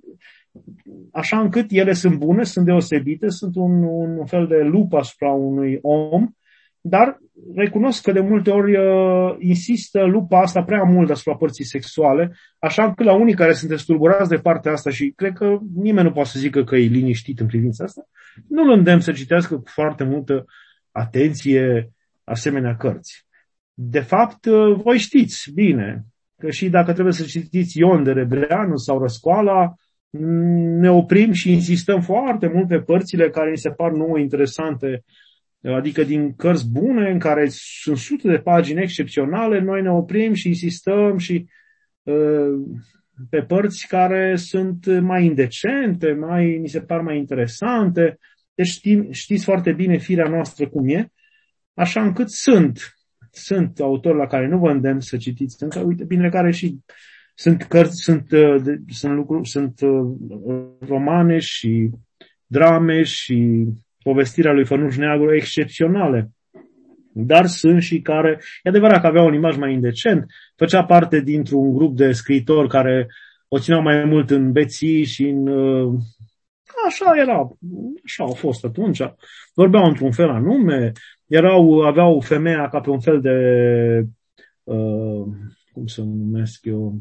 așa încât ele sunt bune, sunt deosebite, sunt un, un fel de lupă asupra unui om, dar recunosc că de multe ori uh, insistă lupa asta prea mult asupra părții sexuale, așa încât la unii care sunt tulburați de partea asta și cred că nimeni nu poate să zică că e liniștit în privința asta, nu-l îndemn să citească cu foarte multă atenție asemenea cărți. De fapt, uh, voi știți bine că și dacă trebuie să citiți Ion de Rebreanu sau Răscoala, ne oprim și insistăm foarte mult pe părțile care ni se par nouă interesante, adică din cărți bune, în care sunt sute de pagini excepționale, noi ne oprim și insistăm și uh, pe părți care sunt mai indecente, mai, ni se par mai interesante. Deci știm, știți foarte bine firea noastră cum e, așa încât sunt, sunt autori la care nu vă îndemn să citiți încă, uite, bine care și sunt cărți, sunt, uh, sunt, lucruri, sunt uh, romane și drame și povestirea lui Fănuș Neagru excepționale. Dar sunt și care, e adevărat că avea un imaj mai indecent, făcea parte dintr-un grup de scriitori care o țineau mai mult în beții și în... Așa era, așa au fost atunci. Vorbeau într-un fel anume, erau, aveau femeia ca pe un fel de, uh, cum să numesc eu,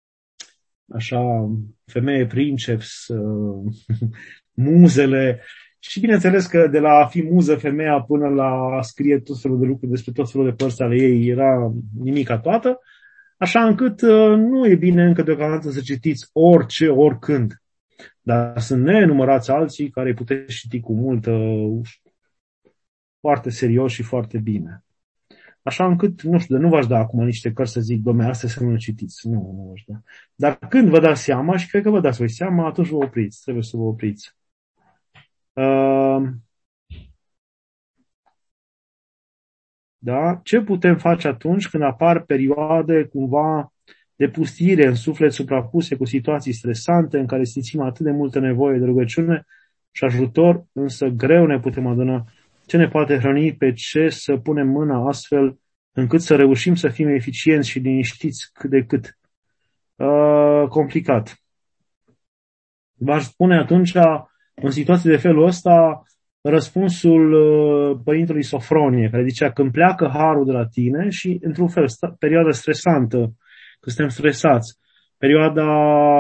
așa, femeie princeps, uh, muzele. Și bineînțeles că de la a fi muză femeia până la a scrie tot felul de lucruri despre tot felul de părți ale ei era nimica toată, așa încât uh, nu e bine încă deocamdată să citiți orice, oricând. Dar sunt nenumărați alții care îi puteți citi cu multă, foarte serios și foarte bine. Așa încât, nu știu, nu v-aș da acum niște cărți să zic, dom'le, astea să nu le citiți. Nu, nu v-aș da. Dar când vă dați seama, și cred că vă dați voi seama, atunci vă opriți. Trebuie să vă opriți. Uh, da? Ce putem face atunci când apar perioade cumva de pustire în suflet suprapuse cu situații stresante în care simțim atât de multă nevoie de rugăciune și ajutor, însă greu ne putem aduna ce ne poate hrăni, pe ce să punem mâna astfel încât să reușim să fim eficienți și liniștiți cât de cât. Uh, complicat. V-aș spune atunci, în situații de felul ăsta, răspunsul uh, părintelui Sofronie, care zicea, când pleacă harul de la tine și, într-un fel, sta, perioada stresantă, când suntem stresați, perioada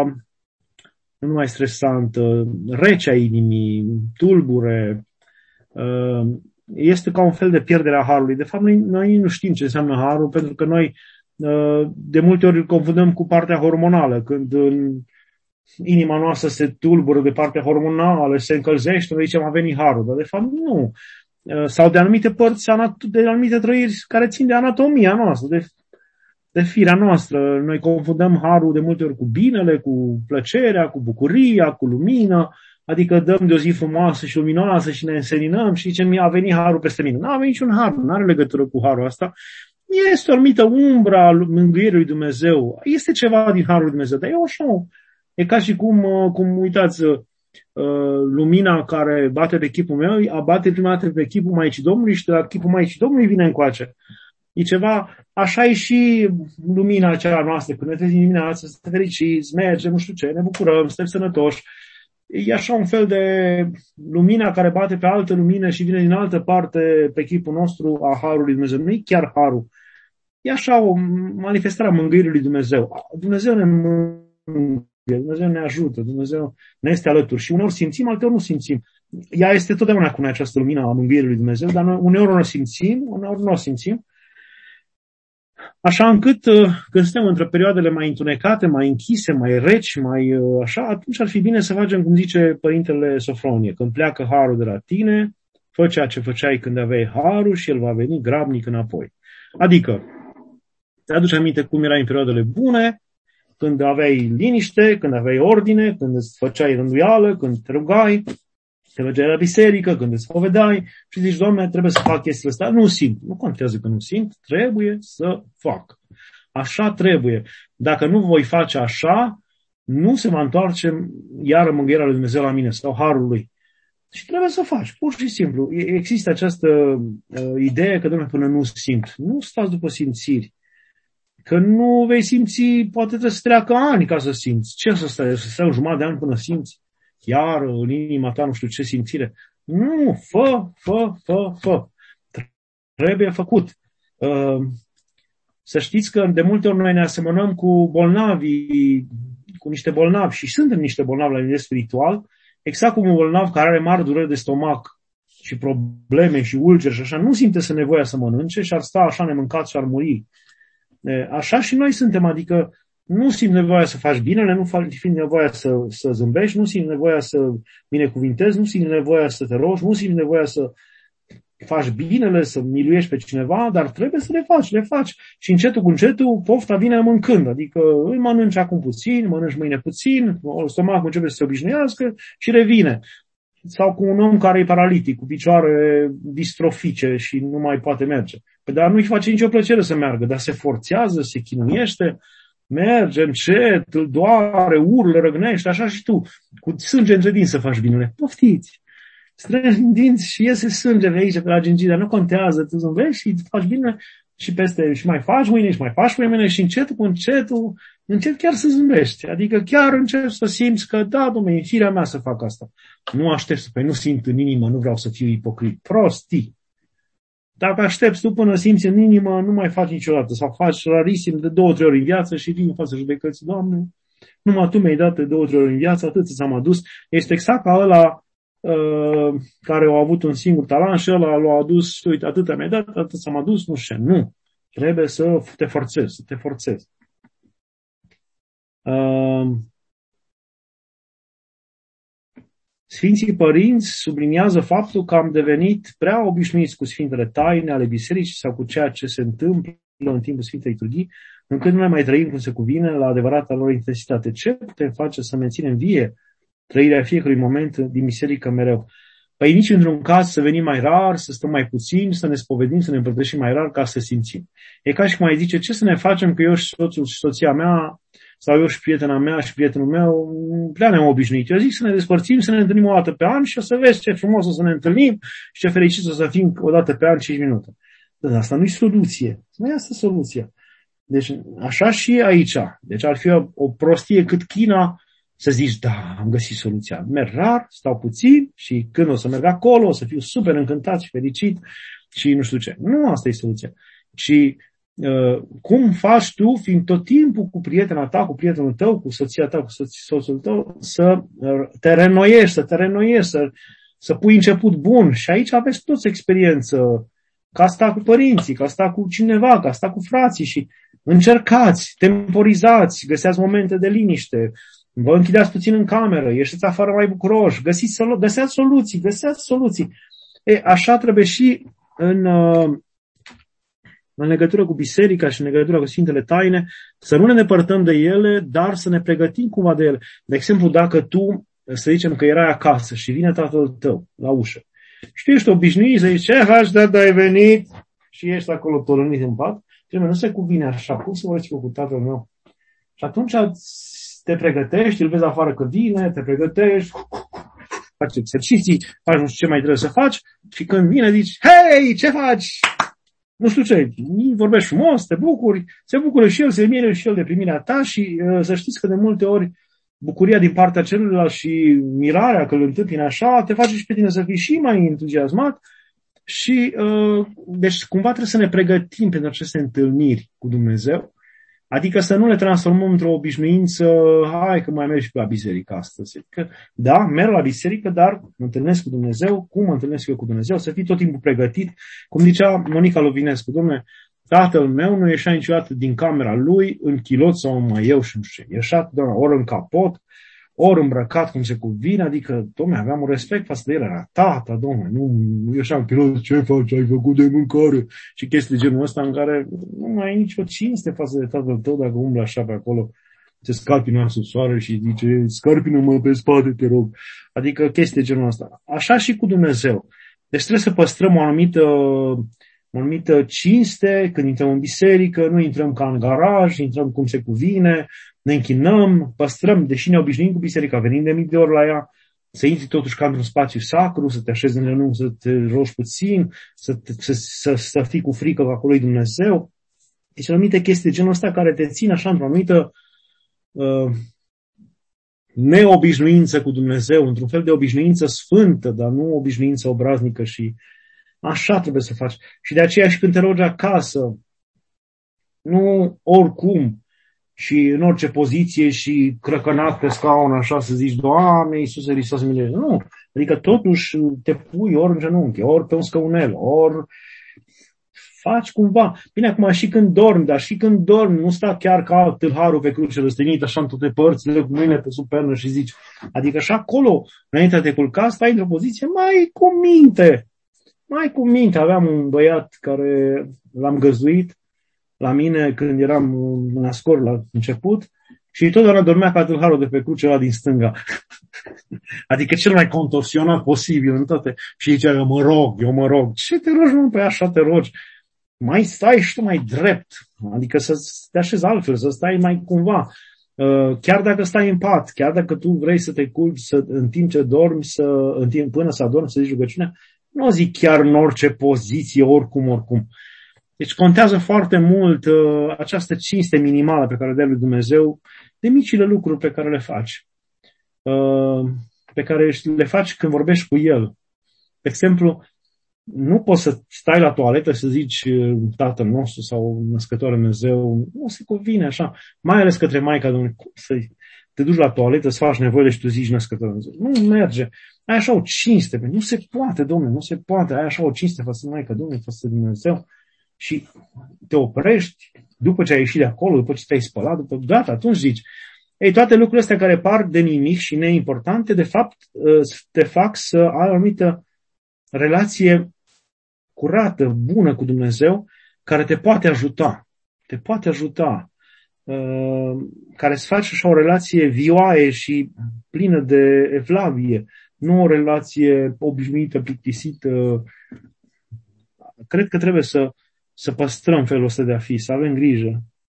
nu numai stresantă, rece a inimii, tulbure, Este ca un fel de pierdere a harului. De fapt, noi, noi nu știm ce înseamnă harul, pentru că noi de multe ori îl confundăm cu partea hormonală. Când în inima noastră se tulbură de partea hormonală, se încălzește, noi zicem a venit harul. Dar de fapt nu. Sau de anumite părți, de anumite trăiri care țin de anatomia noastră, de, de firea noastră. Noi confundăm harul de multe ori cu binele, cu plăcerea, cu bucuria, cu lumină. Adică dăm de o zi frumoasă și luminoasă și ne înseninăm și zicem, a venit harul peste mine. Nu a venit niciun har, nu are legătură cu harul asta. Este o anumită umbră a mângâierii lui Dumnezeu. Este ceva din harul lui Dumnezeu, dar e așa. E ca și cum, cum uitați, lumina care bate pe chipul meu, abate prima dată pe chipul Maicii Domnului și de la chipul Maicii Domnului vine încoace. E ceva, așa e și lumina aceea noastră. Când ne trezim dimineața, suntem fericiți, mergem, nu știu ce, ne bucurăm, suntem sănătoși. E așa un fel de lumina care bate pe altă lumină și vine din altă parte pe chipul nostru a harului Dumnezeu. Nu e chiar harul. E așa o manifestare a mângâierii lui Dumnezeu. Dumnezeu ne mângâie, Dumnezeu ne ajută, Dumnezeu ne este alături. Și uneori simțim, alteori nu simțim. Ea este totdeauna cu noi, această lumină a mângâierii lui Dumnezeu, dar noi uneori nu o simțim, uneori nu o simțim. Așa încât, când suntem între perioadele mai întunecate, mai închise, mai reci, mai așa, atunci ar fi bine să facem, cum zice Părintele Sofronie, când pleacă harul de la tine, fă ceea ce făceai când aveai harul și el va veni grabnic înapoi. Adică, te aduci aminte cum erai în perioadele bune, când aveai liniște, când aveai ordine, când îți făceai rânduială, când te rugai, te mergeai la biserică, când îți spovedai și zici, Doamne, trebuie să fac chestiile astea. Nu simt. Nu contează că nu simt, trebuie să fac. Așa trebuie. Dacă nu voi face așa, nu se va întoarce iară mângâierea lui Dumnezeu la mine sau harul lui. Și trebuie să faci, pur și simplu. Există această uh, idee că, Doamne, până nu simt. Nu stați după simțiri. Că nu vei simți, poate trebuie să treacă ani ca să simți. Ce să stai? Să stai o jumătate de ani până simți? Iar în inima ta nu știu ce simțire. Nu, fă, fă, fă, fă. Trebuie făcut. Să știți că de multe ori noi ne asemănăm cu bolnavii, cu niște bolnavi și suntem niște bolnavi la nivel spiritual, exact cum un bolnav care are mari dureri de stomac și probleme și ulceri și așa, nu simte să nevoia să mănânce și ar sta așa nemâncat și ar muri. Așa și noi suntem, adică nu simți nevoia să faci binele, nu simți nevoia să, să zâmbești, nu simți nevoia să binecuvintezi, nu simți nevoia să te rogi, nu simți nevoia să faci binele, să miluiești pe cineva, dar trebuie să le faci, le faci. Și încetul cu încetul pofta vine mâncând, adică îl mănânci acum puțin, mănânci mâine puțin, stomacul începe să se obișnuiască și revine. Sau cu un om care e paralitic, cu picioare distrofice și nu mai poate merge. Păi, dar nu-i face nicio plăcere să meargă, dar se forțează, se chinuiește, merge încet, îl doare, urlă, răgnește, așa și tu, cu sânge între dinți să faci binele. Poftiți! Strângi din dinți și iese sânge de aici, pe la gingii, dar nu contează, tu zâmbești și faci bine și peste, și mai faci mâine și mai faci mâine și încetul cu încetul, încet chiar să zâmbești. Adică chiar încep să simți că, da, dom'le, e firea mea să fac asta. Nu aștept, păi nu simt în inimă, nu vreau să fiu ipocrit. Prostii! Dacă aștepți tu până simți în inimă, nu mai faci niciodată. Sau faci rarisim de două, trei ori în viață și vii în fața judecății, Doamne, numai Tu mi-ai dat de două, trei ori în viață, atât ți-am adus. Este exact ca ăla uh, care a avut un singur talent și ăla l-a adus, uite, atât mi-ai dat, atât ți-am adus, nu știu. Nu. Trebuie să te forțezi, să te forțezi. Uh, Sfinții părinți subliniază faptul că am devenit prea obișnuiți cu sfintele taine ale bisericii sau cu ceea ce se întâmplă în timpul Sfintei Liturghii, încât nu ne mai trăim cum se cuvine la adevărata lor intensitate. Ce putem face să menținem vie trăirea fiecărui moment din biserică mereu? Păi nici într-un caz să venim mai rar, să stăm mai puțin, să ne spovedim, să ne împărtășim mai rar ca să simțim. E ca și cum ai zice, ce să ne facem că eu și soțul și soția mea sau eu și prietena mea și prietenul meu prea ne-am obișnuit. Eu zic să ne despărțim, să ne întâlnim o dată pe an și o să vezi ce frumos o să ne întâlnim și ce fericit o să fim o dată pe an, cinci minute. Dar asta nu e soluție. Nu e asta soluția. Deci așa și aici. Deci ar fi o, o prostie cât China să zici, da, am găsit soluția. Merg rar, stau puțin și când o să merg acolo o să fiu super încântat și fericit și nu știu ce. Nu asta e soluția. Și Uh, cum faci tu, fiind tot timpul cu prietena ta, cu prietenul tău, cu soția ta, cu soț- soțul tău, să te renoiești, să te renoiești, să, să pui început bun. Și aici aveți toți experiență, ca sta cu părinții, ca sta cu cineva, ca sta cu frații și încercați, temporizați, găseați momente de liniște, vă închideați puțin în cameră, ieșiți afară mai bucuroși, găsiți solu- găseați soluții, găseați soluții. E, așa trebuie și în, în legătură cu biserica și în legătură cu Sfintele Taine, să nu ne depărtăm de ele, dar să ne pregătim cumva de ele. De exemplu, dacă tu, să zicem că erai acasă și vine tatăl tău la ușă, și tu ești obișnuit să zici, ce faci, tata, ai venit? Și ești acolo tolănit în pat, trebuie, nu se cuvine așa, cum să vorbiți cu tatăl meu? Și atunci te pregătești, îl vezi afară că vine, te pregătești, faci exerciții, faci nu știu ce mai trebuie să faci și când vine zici, hei, ce faci? Nu știu ce, vorbești frumos, te bucuri, se bucură și el, se mire și el de primirea ta și uh, să știți că de multe ori bucuria din partea celuilalt și mirarea că îl întâmpini așa, te face și pe tine să fii și mai entuziasmat și uh, deci cumva trebuie să ne pregătim pentru aceste întâlniri cu Dumnezeu. Adică să nu le transformăm într-o obișnuință, hai că mai mergi și la biserică astăzi. Că, da, merg la biserică, dar mă întâlnesc cu Dumnezeu. Cum mă întâlnesc eu cu Dumnezeu? Să fii tot timpul pregătit. Cum zicea Monica Lovinescu, dom'le, tatăl meu nu ieșea niciodată din camera lui în chilot sau în maieu și nu știu ce. Ieșea doar ori în capot, ori îmbrăcat cum se cuvine, adică, dom'le, aveam un respect față de el, era tata, dom'le, nu ieșea în pilot, ce faci, ai făcut de mâncare și chestii genul ăsta în care nu mai ai nicio cinste față de tatăl tău dacă umblă așa pe acolo, se scarpină sub soare și zice, scarpină-mă pe spate, te rog. Adică chestii genul ăsta. Așa și cu Dumnezeu. Deci trebuie să păstrăm o anumită, o anumită cinste când intrăm în biserică, nu intrăm ca în garaj, intrăm cum se cuvine, ne închinăm, păstrăm, deși ne obișnuim cu biserica, venim de mii de ori la ea, să intri totuși ca într-un spațiu sacru, să te așezi în genunchi, să te rogi puțin, să, te, să, să, să fii cu frică că acolo e Dumnezeu. Deci anumite chestii genul ăsta care te țin așa într-o anumită uh, neobișnuință cu Dumnezeu, într-un fel de obișnuință sfântă, dar nu obișnuință obraznică și așa trebuie să faci. Și de aceea și când te rogi acasă, nu oricum, și în orice poziție și crăcănat pe scaun așa să zici, Doamne, Iisuse Hristos, miluiește. Nu, adică totuși te pui ori în genunchi, ori pe un scăunel, ori faci cumva. Bine, acum și când dormi, dar și când dormi, nu sta chiar ca tâlharul pe cruce răstenit așa în toate părțile, cu mâine pe sub pernă și zici. Adică și acolo, înainte de a te culca, stai într-o poziție mai cu minte. Mai cu minte. Aveam un băiat care l-am găzduit la mine când eram născor la început și totdeauna dormea ca tâlharul de pe cruce ăla din stânga. Adică cel mai contorsionat posibil în toate. Și zicea, eu mă rog, eu mă rog. Ce te rogi, mă? Păi așa te rogi. Mai stai și tu mai drept. Adică să te așezi altfel, să stai mai cumva. Chiar dacă stai în pat, chiar dacă tu vrei să te culci să, în timp ce dormi, să, în timp, până să adormi, să zici rugăciunea, nu o zic chiar în orice poziție, oricum, oricum. Deci contează foarte mult uh, această cinste minimală pe care o dai lui Dumnezeu de micile lucruri pe care le faci. Uh, pe care le faci când vorbești cu El. De exemplu, nu poți să stai la toaletă și să zici Tatăl nostru sau Născătoare Dumnezeu. Nu se cuvine așa. Mai ales către Maica Domnului. Cum să te duci la toaletă, să faci nevoile și tu zici Născătoare Dumnezeu. Nu merge. Ai așa o cinste. Nu se poate, Domnule, nu se poate. Ai așa o cinste față de Maica Domnului, față de Dumnezeu. Și te oprești după ce ai ieșit de acolo, după ce te-ai spălat, după gata, atunci zici. Ei, toate lucrurile astea care par de nimic și neimportante, de fapt, te fac să ai o anumită relație curată, bună cu Dumnezeu, care te poate ajuta. Te poate ajuta. Care îți face așa o relație vioaie și plină de evlavie. Nu o relație obișnuită, plictisită. Cred că trebuie să să păstrăm felul ăsta de a fi, să avem grijă.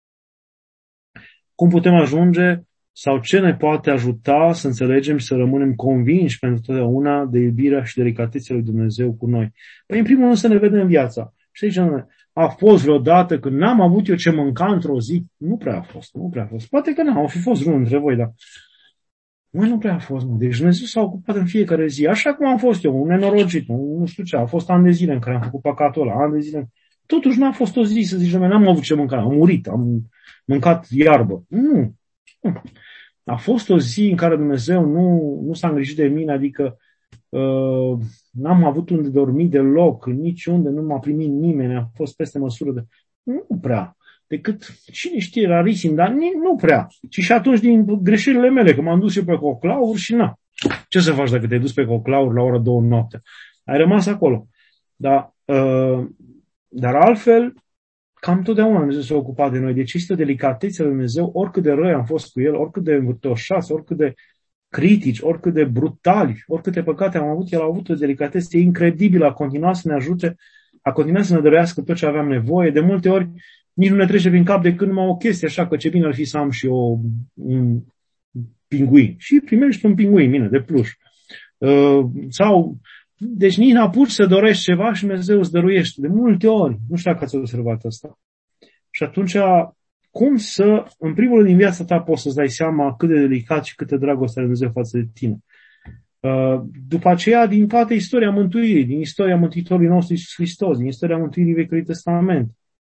Cum putem ajunge sau ce ne poate ajuta să înțelegem și să rămânem convinși pentru totdeauna de iubirea și delicatețea lui Dumnezeu cu noi? Păi, în primul rând, să ne vedem viața. Și zice, a fost vreodată când n-am avut eu ce mânca într-o zi? Nu prea a fost, nu prea a fost. Poate că n-au fi fost unul dintre voi, dar măi, nu prea a fost, mă. Deci Dumnezeu s-a ocupat în fiecare zi, așa cum am fost eu, un nenorocit, nu știu ce, a fost ani de zile în care am făcut păcatul ăla, ani de zile. Totuși n-a fost o zi să zici, n-am avut ce mânca, am murit, am mâncat iarbă. Nu. A fost o zi în care Dumnezeu nu, nu s-a îngrijit de mine, adică uh, n-am avut unde dormi deloc, niciunde, nu m-a primit nimeni, a fost peste măsură de... Nu prea. Decât, cine știe, rarisim, dar nu prea. Și și atunci din greșelile mele, că m-am dus eu pe coclauri și na. Ce să faci dacă te-ai dus pe coclauri la ora două noapte? Ai rămas acolo. Dar, uh, dar altfel, cam totdeauna Dumnezeu s-a ocupat de noi. Deci este o delicatețe lui Dumnezeu, oricât de răi am fost cu El, oricât de învârtoșați, oricât de critici, oricât de brutali, oricâte păcate am avut, El a avut o delicatețe incredibilă, a continuat să ne ajute, a continuat să ne dăruiască tot ce aveam nevoie. De multe ori nici nu ne trece prin cap decât numai o chestie, așa că ce bine ar fi să am și o, un pinguin. Și primești un pinguin, bine, de pluș. Uh, sau, deci nici n-apuci să dorești ceva și Dumnezeu îți dăruiește. De multe ori, nu știu dacă ați observat asta. Și atunci, cum să, în primul rând din viața ta poți să-ți dai seama cât de delicat și câtă dragoste are Dumnezeu față de tine. Uh, după aceea, din toată istoria mântuirii, din istoria Mântuitorului nostru Iisus Hristos, din istoria mântuirii Vechiului Testament.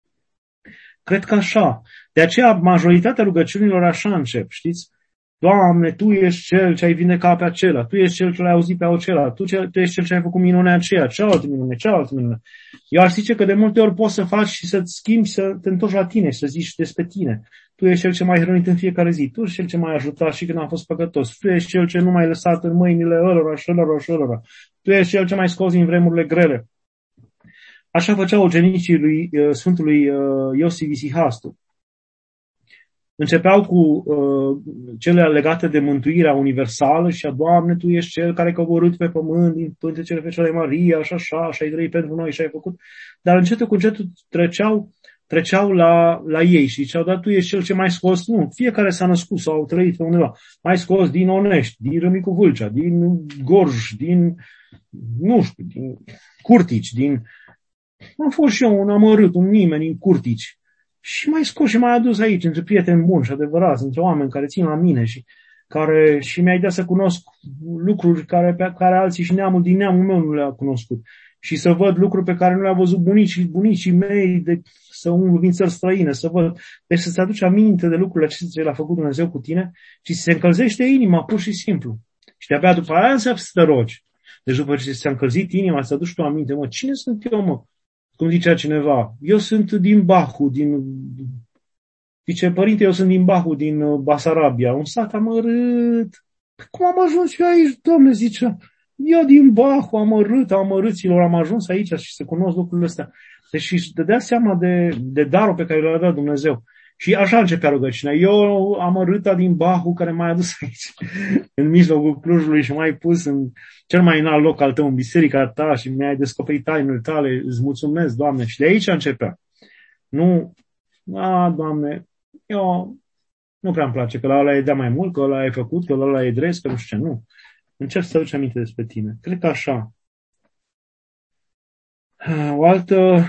Cred că așa. De aceea, majoritatea rugăciunilor așa încep, știți? Doamne, Tu ești Cel ce ai vindecat pe acela, Tu ești Cel ce l-ai auzit pe acela, Tu, ce, tu ești Cel ce ai făcut minunea aceea, cealaltă minune, cealaltă minune. Eu aș zice că de multe ori poți să faci și să-ți schimbi, să te întorci la tine și să zici despre tine. Tu ești Cel ce m-ai hrănit în fiecare zi, Tu ești Cel ce m-ai ajutat și când am fost păcătos, Tu ești Cel ce nu m-ai lăsat în mâinile ălora și ălora și ălora, Tu ești Cel ce m-ai scos din vremurile grele. Așa făceau ucenicii lui uh, Sfântului uh, Iosif Isihastu. Începeau cu uh, cele legate de mântuirea universală și a Doamne, Tu ești Cel care ai coborât pe pământ din pântecele Fecioarei Maria, așa, așa, și ai trăit pentru noi și ai făcut. Dar încetul cu încetul treceau, treceau la, la ei și ziceau, dar Tu ești Cel ce m-ai scos. Nu, fiecare s-a născut sau au trăit pe undeva. M-ai scos din Onești, din Râmnicu Vâlcea, din Gorj, din, nu știu, din Curtici, din... Am fost și eu un amărât, un nimeni în Curtici. Și m-ai scos și m-ai adus aici, între prieteni buni și adevărați, între oameni care țin la mine și care și mi-ai dat să cunosc lucruri care, pe care alții și neamul din neamul meu nu le-a cunoscut. Și să văd lucruri pe care nu le-au văzut bunicii, bunicii mei, de, să umblu din țări străine, să văd. Deci să-ți aduci aminte de lucrurile acestea ce le-a făcut Dumnezeu cu tine și să se încălzește inima, pur și simplu. Și de-abia după aia să te rogi. Deci după ce ți-a încălzit inima, să aduci tu aminte, mă, cine sunt eu, mă? Cum zicea cineva, eu sunt din Bahu, din... Zice, părinte, eu sunt din Bahu, din Basarabia, un sat amărât. Cum am ajuns eu aici, domne, zicea, eu din Bahu, amărât, amărâților, am ajuns aici și să cunosc lucrurile astea. Deci își dădea seama de, de darul pe care l-a dat Dumnezeu. Și așa începea rugăciunea. Eu amărâta din Bahu care m-a adus aici, în mijlocul Clujului și m-ai pus în cel mai înalt loc al tău, în biserica ta și mi-ai descoperit tainele tale. Îți mulțumesc, Doamne. Și de aici începea. Nu, a, Doamne, eu nu prea îmi place că la ăla e dea mai mult, că ăla e făcut, că ăla e dres, că nu știu ce. Nu. Încerc să aduci aminte despre tine. Cred că așa. O altă...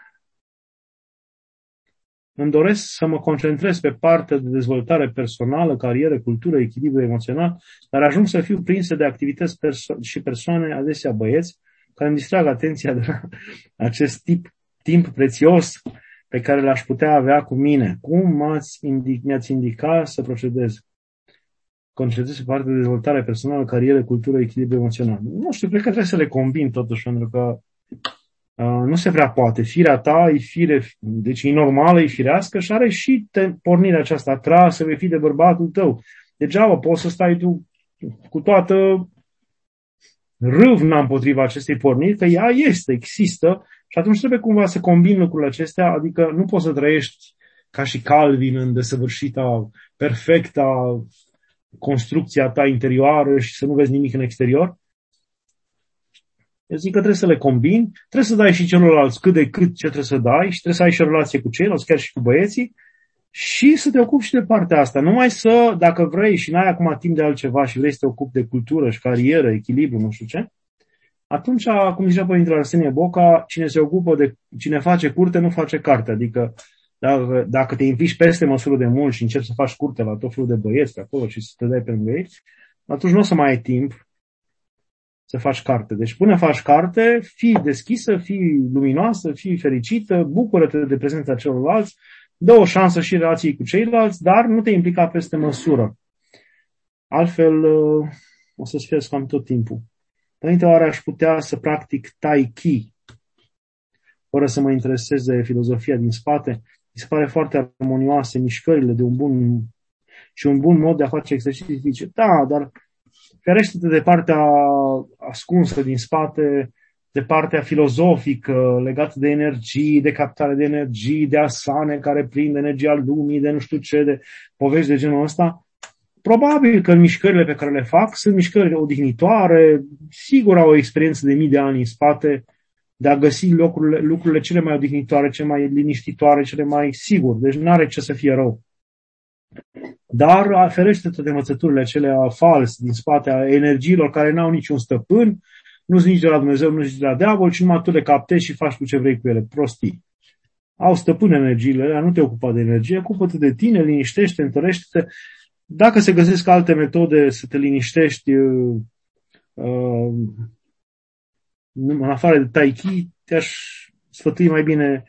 Îmi doresc să mă concentrez pe partea de dezvoltare personală, carieră, cultură, echilibru emoțional, dar ajung să fiu prinse de activități perso- și persoane, adesea băieți, care îmi distrag atenția de la acest tip, timp prețios pe care l-aș putea avea cu mine. Cum m-ați indic- mi-ați indicat să procedez? Concentrez pe partea de dezvoltare personală, carieră, cultură, echilibru emoțional. Nu știu, cred că trebuie să le combin totuși, pentru că Uh, nu se prea poate. Firea ta e fire, deci e normală, e firească și are și te, pornirea aceasta trasă, vei fi de bărbatul tău. Degeaba poți să stai tu cu toată râvna împotriva acestei porniri, că ea este, există și atunci trebuie cumva să combini lucrurile acestea, adică nu poți să trăiești ca și Calvin în desăvârșita, perfecta construcția ta interioară și să nu vezi nimic în exterior. Eu zic că trebuie să le combini, trebuie să dai și celorlalți cât de cât ce trebuie să dai și trebuie să ai și o relație cu ceilalți, chiar și cu băieții, și să te ocupi și de partea asta. Numai să, dacă vrei și n-ai acum timp de altceva și vrei să te ocupi de cultură și carieră, echilibru, nu știu ce, atunci, cum zicea Părintele Arsenie Boca, cine se ocupă de, cine face curte, nu face carte. Adică dacă, dacă te implici peste măsură de mult și începi să faci curte la tot felul de băieți pe acolo și să te dai pe lângă ei, atunci nu o să mai ai timp să faci carte. Deci până faci carte, fii deschisă, fii luminoasă, fii fericită, bucură-te de prezența celorlalți, dă o șansă și relației cu ceilalți, dar nu te implica peste măsură. Altfel, o să-ți fie cam tot timpul. Părinte, oare aș putea să practic Tai Chi fără să mă interesez de filozofia din spate? Mi se pare foarte armonioase mișcările de un bun și un bun mod de a face exerciții fizice. Da, dar ferește-te de partea ascunsă din spate, de partea filozofică legată de energii, de captare de energii, de asane care prind energia lumii, de nu știu ce, de povești de genul ăsta. Probabil că mișcările pe care le fac sunt mișcări odihnitoare, sigur au o experiență de mii de ani în spate de a găsi locurile, lucrurile cele mai odihnitoare, cele mai liniștitoare, cele mai sigur. Deci nu are ce să fie rău. Dar ferește-te de învățăturile acelea false din spate a energiilor care n-au niciun stăpân, nu sunt nici de la Dumnezeu, nu sunt nici de la diavol, ci numai tu le captezi și faci tu ce vrei cu ele. Prostii. Au stăpân energiile alea, nu te ocupa de energie, ocupă-te de tine, liniștește, întărește-te. Dacă se găsesc alte metode să te liniștești uh, uh, în afară de Tai Chi, te-aș sfătui mai bine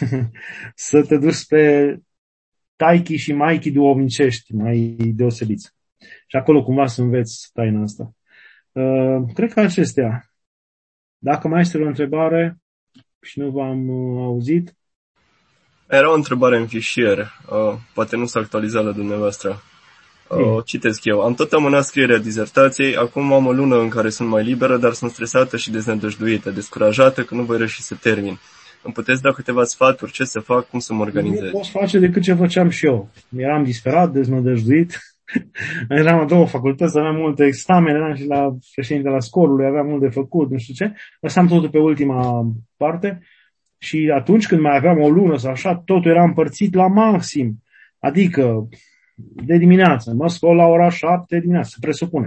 să te duci pe Tai Chi și Mai Chi duhovnicești, mai deosebiți. Și acolo cumva să înveți taina asta. Uh, cred că acestea. Dacă mai este o întrebare și nu v-am uh, auzit. Era o întrebare în fișier. Uh, poate nu s-a actualizat la dumneavoastră. Uh, citesc eu. Am tot amânat scrierea dizertației, acum am o lună în care sunt mai liberă, dar sunt stresată și deznădăjduită, descurajată că nu voi reuși să termin. Îmi puteți da câteva sfaturi, ce să fac, cum să mă organizez? Nu poți face decât ce făceam și eu. Eram disperat, deznădăjduit. Eram la două facultăți, aveam multe examene, eram și la președinte la școlului, aveam mult de făcut, nu știu ce. Lăsam totul pe ultima parte și atunci când mai aveam o lună sau așa, totul era împărțit la maxim. Adică de dimineață, mă scol la ora șapte dimineață, se presupune.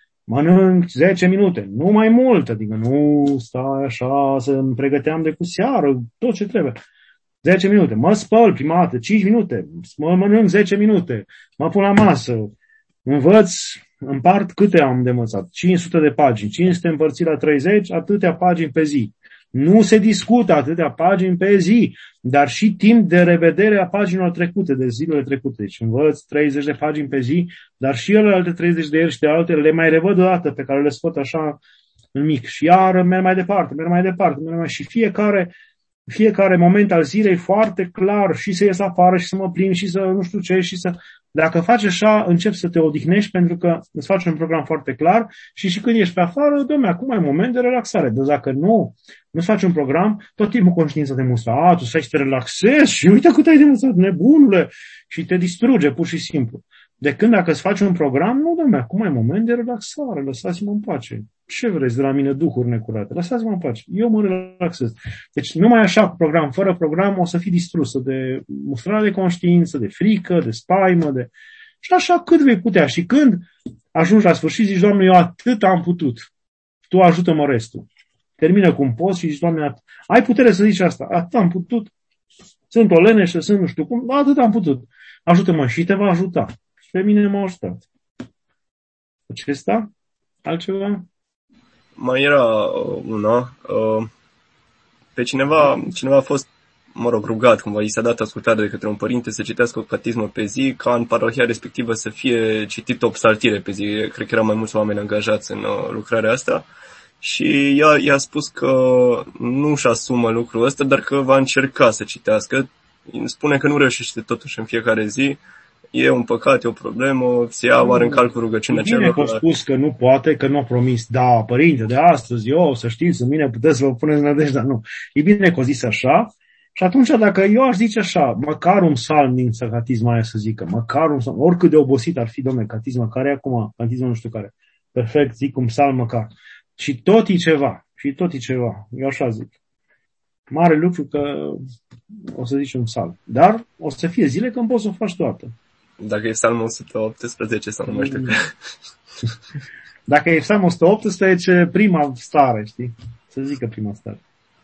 Mănânc zece minute, nu mai mult, adică nu stai așa să îmi pregăteam de cu seară, tot ce trebuie. zece minute, mă spăl prima dată, cinci minute, mă mănânc zece minute, mă pun la masă, învăț, împart câte am de învățat, cinci sute de pagini, cinci sute împărțit la treizeci, atâtea pagini pe zi. Nu se discută atâtea pagini pe zi, dar și timp de revedere a paginilor trecute, de zilele trecute. Deci învăț treizeci de pagini pe zi, dar și ele alte treizeci de ele și de altele le mai revăd o dată pe care le scot așa în mic. Și iar merg mai departe, merg mai departe, merg mai... și fiecare, fiecare moment al zilei foarte clar și să ies afară și să mă plimb și să nu știu ce și să... Dacă faci așa, începi să te odihnești pentru că îți faci un program foarte clar și și când ești pe afară, dom'le, acum ai moment de relaxare. Dar dacă nu, nu-ți faci un program, tot timpul conștiința te mustră. A, tu stai să te relaxezi și uite cât ai de mustrat, nebunule! Și te distruge, pur și simplu. De când dacă îți faci un program, nu, dom'le, acum ai moment de relaxare, lăsați-mă în pace. Ce vreți de la mine, duhuri necurate? Lăsați-mă în pace. Eu mă relaxez. Deci numai așa, cu program, fără program, o să fii distrusă de mustrare de conștiință, de frică, de spaimă, de... Și așa cât vei putea. Și când ajungi la sfârșit, zici, Doamne, eu atât am putut. Tu ajută-mă restul. Termină cum poți și zici, Doamne, at- ai putere să zici asta. Atât am putut. Sunt o leneșă, sunt nu știu cum, atât am putut. Ajută-mă și te va ajuta. Și pe mine m-a ajutat. Acesta? Altceva? Mai era uh, una. Uh, pe cineva, cineva a fost, mă rog, rugat, cumva, i s-a dat ascultare de către un părinte să citească o catismă pe zi, ca în parohia respectivă să fie citit o psaltire pe zi. Cred că erau mai mulți oameni angajați în uh, lucrarea asta. Și ea i-a spus că nu își asumă lucrul ăsta, dar că va încerca să citească. Spune că nu reușește totuși în fiecare zi. E un păcat, e o problemă, se ia oare în calcul rugăciunea celor. Bine că a spus că nu poate, că nu a promis. Da, părinte, de astăzi, eu, să știți, în mine puteți să vă puneți nădejdea. Nu. E bine că a zis așa. Și atunci, dacă eu aș zice așa, măcar un psalm din catisma aia să zică, măcar un psalm, oricât de obosit ar fi, domne, catisma, care e acum, catisma nu știu care. Perfect, zic un psalm măcar. Și tot e ceva, și tot e ceva. Eu așa zic. Mare lucru că o să zici un psalm. Dar o să fie zile când poți să o faci toată. Dacă e psalmul o sută optsprezece sau nu mai știu. Dacă e psalmul o sută optsprezece, prima stare, știi? Să zică prima stare.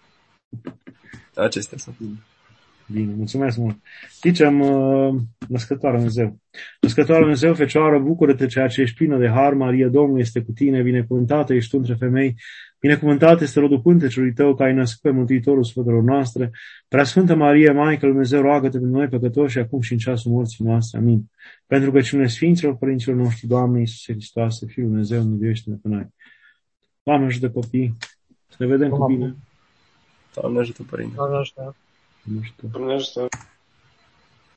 Acestea sunt. Bine, mulțumesc mult. Zicem, uh, născătoare Dumnezeu. Născătoare Dumnezeu, Fecioară, bucură-te ceea ce ești plină de har, Maria, Domnul este cu tine, binecuvântată ești tu între femei, binecuvântat este rodul pântecelui tău, că ai născut pe Mântuitorul sufletelor noastre. Preasfântă Marie, Maică lui Dumnezeu, roagă-te pentru noi păcătoși, acum și în ceasul morții noastre. Amin. Pentru că cine Sfinților Părinților noștri, Doamne Iisuse Hristoase, Fiul Dumnezeu, miluiește-ne pe noi. Doamne ajută copii. Să ne vedem cu bine. Doamne ajută, Părinte. Doamne ajută. Nu știu. Doamne ajută.